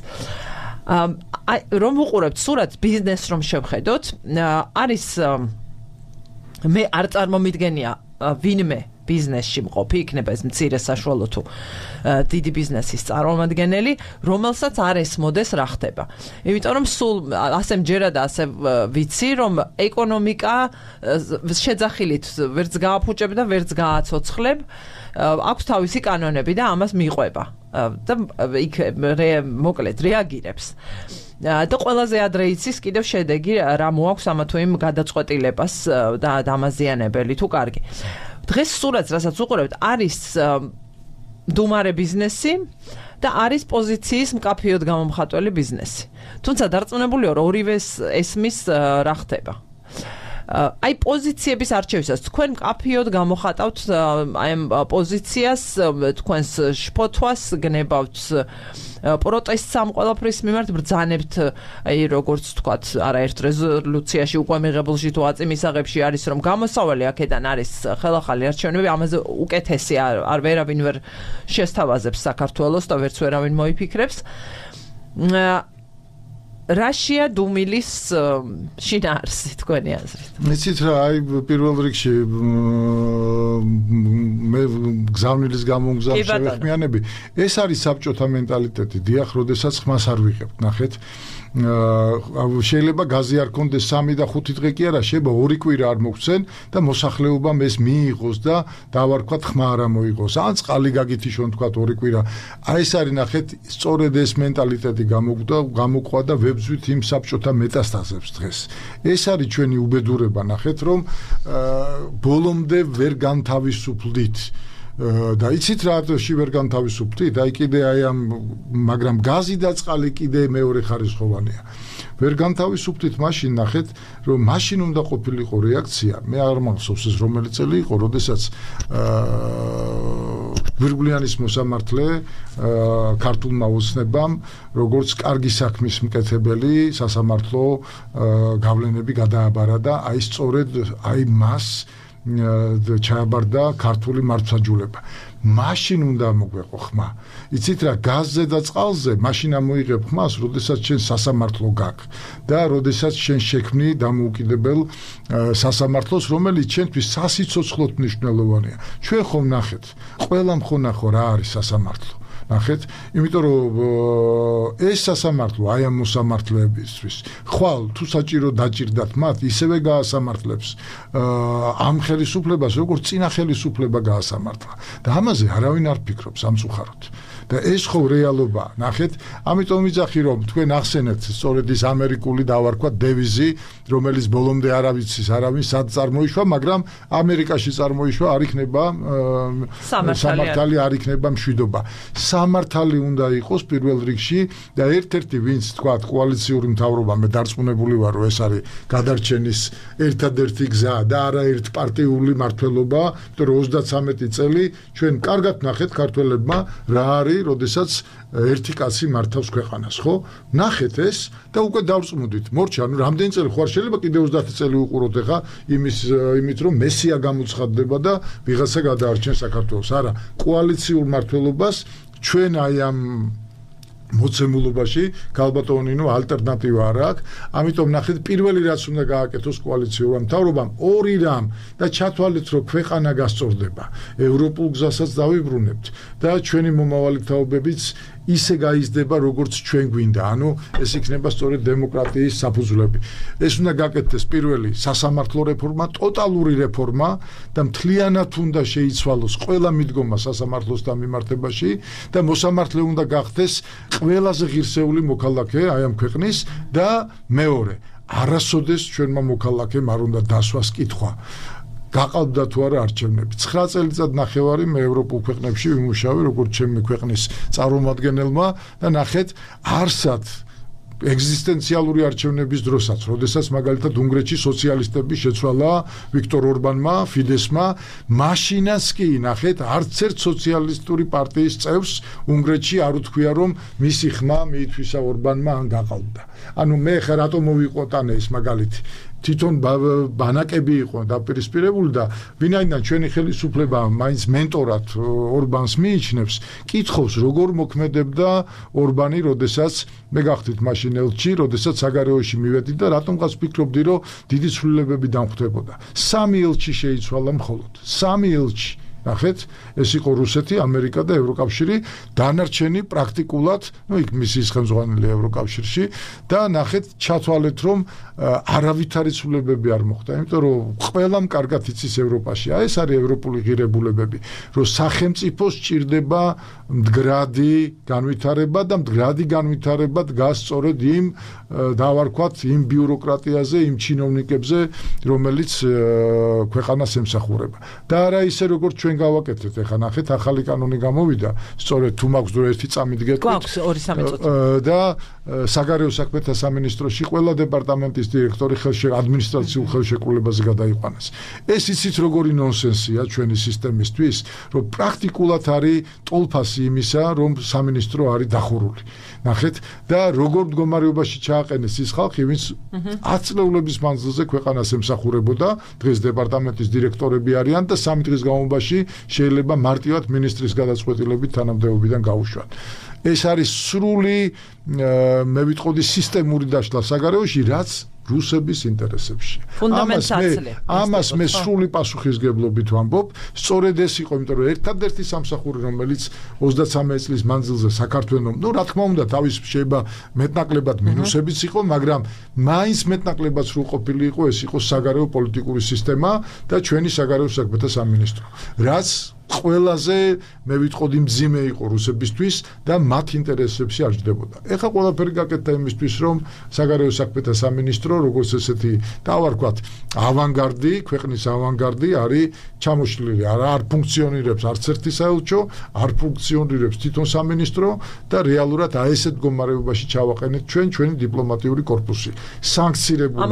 აი რომ ვუყურებთ სურათს ბიზნესს რომ შევხედოთ, არის მე არ წარმომიდგენია ვინმე ბიზნესში მყოფი იქნება ეს მცირე საშუალო თუ დიდი ბიზნესის წარმომადგენელი, რომელსაც არ ესმოდეს რა ხდება. იმიტომ რომ სულ ასე მჯერა და ასე ვიცი, რომ ეკონომიკა შეძახილით ვერც გააფუჭებ და ვერც გააცოცხლებ, აქვს თავისი კანონები და ამას მიყვება და იქ მოკლედ რეაგირებს. და ყველაზე ადრე იცის კიდევ შედეგი რა მოაქვს ამა თუ იმ გადაწყვეტილებას და დამაზიანებელი თუ კარგი. დღეს სურათს რასაც უყურებთ არის დუმარე ბიზნესი და არის პოზიციის მკაფიოდ გამომხატველი ბიზნესი. თუმცა დარწმუნებულია რომ ორივე ესმის რა ხდება. აი პოზიციების არჩევისას თქვენ მკაფიოდ გამოხატავთ აი ამ პოზიციას, თქვენს შფოთვას გნებავთ პროტესტს ამ ყველაფრის მიმართ ბრძანებთ, აი როგორც თქვათ, არაერთ რეზოლუციაში უკვე მიღებულში თუ აწი მისაღებში არის რომ გამოსავალი აქედან არის ხელახალი არჩევნები, ამაზე უკეთესი არ ვერავინ ვერ შესთავაზებს საქართველოს და ვერც ვერავინ მოიფიქრებს. რაშია დუმილის შინაარსი თქვენი აზრით? მიცით რა, აი პირველ რიგში მე გზავნილის გამომგზავნ შევეხმიანები. ეს არის საბჭოთა მენტალიტეტი, დიახ, როდესაც ხმას არ ვიღებთ, ნახეთ. შეიძლება გაზი არ კონდეს 3 და 5 დღე კი არა, შეიძლება 2 კვირა არ მოგცენ და მოსახლეობამ ეს მიიღოს და დავარქვათ ხმა არ მოიღოს. ან წყალი გაგითიშონ თქვათ 2 კვირა. აი ეს არის ნახეთ, სწორედ ეს მენტალიტეტი გამოყვა და ვებძვით იმ საბჭოთა მეტასტაზებს დღეს. ეს არის ჩვენი უბედურება, ნახეთ, რომ ბოლომდე ვერ განთავისუფლდით და იცით რატოში ვერ განთავისუფლდით? აი კიდე აი ამ მაგრამ გაზი და წყალი კიდე მეორე ხარისხოვანია. ვერ განთავისუფლდით მაშინ ნახეთ, რომ მაშინ უნდა ყოფილიყო რეაქცია. მე არ მახსოვს ეს რომელი წელი იყო, როდესაც გვირგვლიანის მოსამართლე ქართულმა ოცნებამ როგორც კარგი საქმის მკეთებელი სასამართლო გავლენები გადააბარა და აი სწორედ აი მას ჩააბარდა ქართული მართლმსაჯულება. მაშინ უნდა მოგვეყო ხმა. იცით რა, გაზზე და წყალზე მაშინ ამოიღებ ხმას, როდესაც შენ სასამართლო გაქვს და როდესაც შენ შექმნი დამოუკიდებელ სასამართლოს, რომელიც ჩვენთვის სასიცოცხლოდ მნიშვნელოვანია. ჩვენ ხომ ნახეთ, ყველამ ხო ნახო რა არის სასამართლო. ნახეთ, იმიტომ რომ ეს სასამართლო აი ამ მოსამართლეებისთვის ხვალ თუ საჭირო დაჭირდათ მათ, ისევე გაასამართლებს ამ ხელისუფლებას, როგორც წინა ხელისუფლება გაასამართლა. და ამაზე არავინ არ ფიქრობს სამწუხაროდ. და ეს ხო რეალობაა. ნახეთ, ამიტომ ვიძახი რომ თქვენ ახსენეთ სწორედ ის ამერიკული დავარქვა დევიზი, რომელიც ბოლომდე არ ვიცის არავინ სად წარმოიშვა, მაგრამ ამერიკაში წარმოიშვა, არ იქნება სამართალი, არ იქნება მშვიდობა. სამართალი უნდა იყოს პირველ რიგში და ერთ-ერთი ვინც თქვა კოალიციური მთავრობა, მე დარწმუნებული ვარ რომ ეს არის გადარჩენის ერთადერთი გზა და არა ერთპარტიული მართლობა, იმიტომ რომ 33 წელი ჩვენ კარგად ნახეთ ქართველებმა რა არის, როდესაც ერთი კაცი მართავს ქვეყანას, ხო? ნახეთ ეს და უკვე დავწმუნდით. მორჩა, ანუ რამდენი წელი ხო არ შეიძლება კიდე 30 წელი უყუროთ ახლა იმით რომ მესია გამოცხადდება და ვიღაცა გადაარჩენს საქართველოს. არა, კოალიციურ მართლობას ჩვენ აი ამ მოცემულობაში ქალბატონინო ალტერნატივა არ აქვს. ამიტომ ნახეთ, პირველი რაც უნდა გააკეთოს კოალიციურმა მთავრობამ, ორი რამ და ჩათვალეთ, რომ ქვეყანა გასწორდება. ევროპულ გზასაც დავიბრუნებთ და ჩვენი მომავალი თაობებიც ისე გაიზრდება, როგორც ჩვენ გვინდა. ანუ ეს იქნება სწორედ დემოკრატიის საფუძვლები. ეს უნდა გაკეთდეს პირველი სასამართლო რეფორმა, ტოტალური რეფორმა და მთლიანად უნდა შეიცვალოს ყველა მიდგომა სასამართლოს დამიმართებაში და მოსამართლე უნდა გახდეს ყველაზე ღირსეული მოქალაქე აი ამ ქვეყნის და მეორე, არასოდეს ჩვენმა მოქალაქემ არ უნდა დასვას კითხვა. გაყავდა თუ არა არჩევნები. 9 წელიწად ნახევარი მე ევროპულ ქვეყნებში ვიმუშავე როგორც ჩემი ქვეყნის წარმომადგენელმა და ნახეთ არსად ეგზისტენციალური არჩევნების დროსაც, როდესაც მაგალითად უნგრეთში სოციალისტები შეცვალა ვიქტორ ორბანმა, ფიდესმა, მაშინაც კი ნახეთ არც ერთ სოციალისტური პარტიის წევრს უნგრეთში არ უთქვია რომ მისი ხმა მიითვისა ორბანმა ან გაყავდა. ანუ მე ხა რატომ მოვიყვოტანე ეს მაგალითი თვითონ ბანაკები იყო დაპირისპირებული და ვინაიდან ჩვენი ხელისუფლება მაინც მენტორად ორბანს მიიჩნევს, კითხავს როგორ მოქმედებდა ორბანი, როდესაც მე გახდით მაშინ ელჩი, როდესაც საგარეოში მივედი და რატომღაც ფიქრობდი, რომ დიდი ცვლილებები დამხვდებოდა. 3 ელჩი შეიცვალა მხოლოდ. 3 ელჩი. ნახეთ, ეს იყო რუსეთი, ამერიკა და ევროკავშირი, დანარჩენი პრაქტიკულად, ну იქ მისის ხელმძღვანელი ევროკავშირში და ნახეთ, ჩათვალეთ რომ არავითარი ცვლილებები არ მოხდა, იმიტომ რომ ყველამ კარგად იცის ევროპაში. აი ეს არის ევროპული ღირებულებები, რომ სახელმწიფოს ჭირდება მდგრადი განვითარება და მდგრადი განვითარება დგას სწორედ იმ დავარქვათ იმ ბიუროკრატიაზე, იმ ჩინოვნიკებზე, რომელიც ქვეყანას ემსახურება. და არა ისე როგორც ჩვენ გავაკეთეთ, ახლა ნახეთ, ახალი კანონი გამოვიდა, სწორედ თუ მაქვს დრო ერთი წამით გეტყვით. გვაქვს 2-3 წუთი. და საგარეო საქმეთა სამინისტროში ყველა დეპარტამენტის დირექტორი ადმინისტრაციულ ხელშეკრულებაზე გადაიყვანეს. ეს იცით როგორი ნონსენსია ჩვენი სისტემისთვის, რომ პრაქტიკულად არის ტოლფასი იმისა, რომ სამინისტრო არის დახურული. ნახეთ, და როგორ მდგომარეობაში ჩააყენეს ის ხალხი, ვინც 10 წლეულების მანძილზე ქვეყანას ემსახურებოდა, დღეს დეპარტამენტის დირექტორები არიან და 3 დღის განმავლობაში შეიძლება მარტივად მინისტრის გადაწყვეტილებით თანამდებობიდან გაუშვან. ეს არის სრული მე ვიტყოდი სისტემური დაშლა საგარეოში, რაც რუსების ინტერესებში. ამას მე სრული პასუხისგებლობით ვამბობ, სწორედ ეს იყო, იმიტომ რომ ერთადერთი სამსახური, რომელიც 33 წლის მანძილზე საქართველოს, ну რა თქმა უნდა, თავის შეიძლება მეტნაკლებად მინუსებიც იყო, მაგრამ მაინც მეტნაკლებად სრულ ყოფილი იყო, ეს იყო საგარეო პოლიტიკური სისტემა და ჩვენი საგარეო საქმეთა სამინისტრო. რაც ყველაზე მე ვიტყოდი მძიმე იყო რუსებისთვის და მათ ინტერესებში აჯდებოდა. ეხლა ყველაფერი გაკეთდა იმისთვის, რომ საგარეო საქმეთა სამინისტრო, როგორც ესეთი დავარქვათ, ავანგარდი, ქვეყნის ავანგარდი არის ჩამოშლილი. არ ფუნქციონირებს არც ერთი საელჩო, არ ფუნქციონირებს თვითონ სამინისტრო და რეალურად ესეთ მდგომარეობაში ჩავაყენეთ ჩვენი დიპლომატიური კორპუსი. სანქცირებული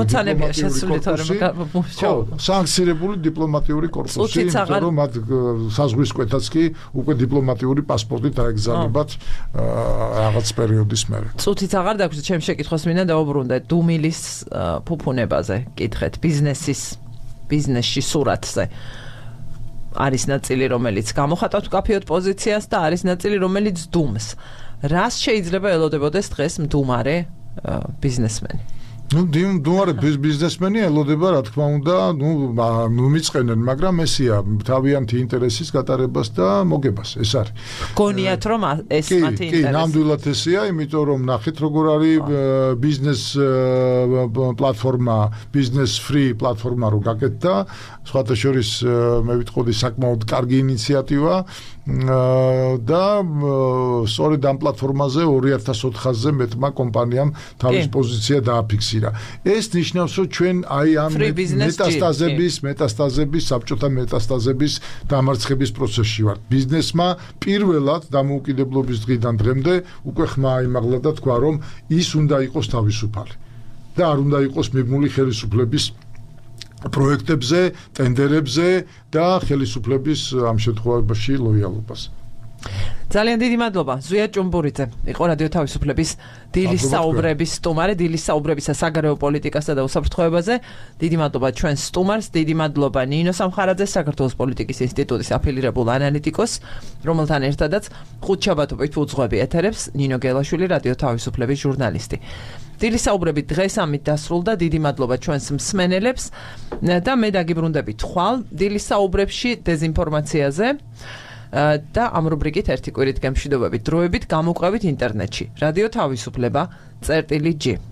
დიპლომატიური კორპუსი, რომ მათ საზღვისკვეთაც კი უკვე დიპლომატიური პასპორტით აეგზავნებათ რაღაც პერიოდის მერე. წუთიც აღარ დაგვიწყდა ჩემს შეკითხვას მინდა დავუბრუნდე დუმილის ფუფუნებაზე კითხეთ ბიზნესში სურათზე. არის ნაწილი რომელიც გამოხატავს კაფეოთ პოზიციას და არის ნაწილი რომელიც დუმს. რას შეიძლება ელოდებოდეს დღეს მდუმარე ბიზნესმენი? დუმარე ბიზნესმენი ელოდება რა თქმა უნდა, მიწყენენ, მაგრამ ესია თავიანთი ინტერესის გატარებას და მოგებას, ეს არის. გონიათ რომ ეს მათი ინტერესი. კი, ნამდვილად ესეა, იმიტომ რომ ნახეთ როგორ არის ბიზნეს პლატფორმა, ბიზნეს ფრი პლატფორმა რო გაკეთდა, სხვათა შორის მე ვიტყოდი საკმაოდ კარგი ინიციატივა და სწორედ ამ პლატფორმაზე 2004-ზე მეტმა კომპანიამ თავის პოზიცია დააფიქსირა. ეს ნიშნავს, რომ ჩვენ აი ამ მეტასტაზების, საბჭოთა მეტასტაზების დამარცხების პროცესში ვართ. ბიზნესმა პირველად დამოუკიდებლობის დღიდან დღემდე უკვე ხმა აიმაღლა და თქვა, რომ ის უნდა იყოს თავისუფალი და არ უნდა იყოს მიბმული ხელისუფლების პროექტებზე, ტენდერებზე და ხელისუფლების ამ შემთხვევაში ლოიალობას. ძალიან დიდი მადლობა. ზვია ჭუმბურიძე იყო რადიო თავისუფლების დილის საუბრების სტუმარი, დილის საუბრებისა საგარეო პოლიტიკასა და უსაფრთხოებაზე. დიდი მადლობა ჩვენ სტუმარს, დიდი მადლობა ნინო სამხარაძეს, საქართველოს პოლიტიკის ინსტიტუტის აფილირებულ ანალიტიკოს, რომელთან ერთადაც ხუთშაბათობით უძღვები ეთერებს ნინო გელაშვილი, რადიო თავისუფლების ჟურნალისტი. დილის საუბრები დღეს ამით დასრულდა. დიდი მადლობა ჩვენს მსმენელებს და მე დაგიბრუნდებით ხვალ დილის საუბრებში დეზინფორმაციაზე. და ამ რუბრიკით ერთი კვირით გემშვიდობებით დროებით გამოყვებით ინტერნეტში. რადიო თავისუფლება წერტილი G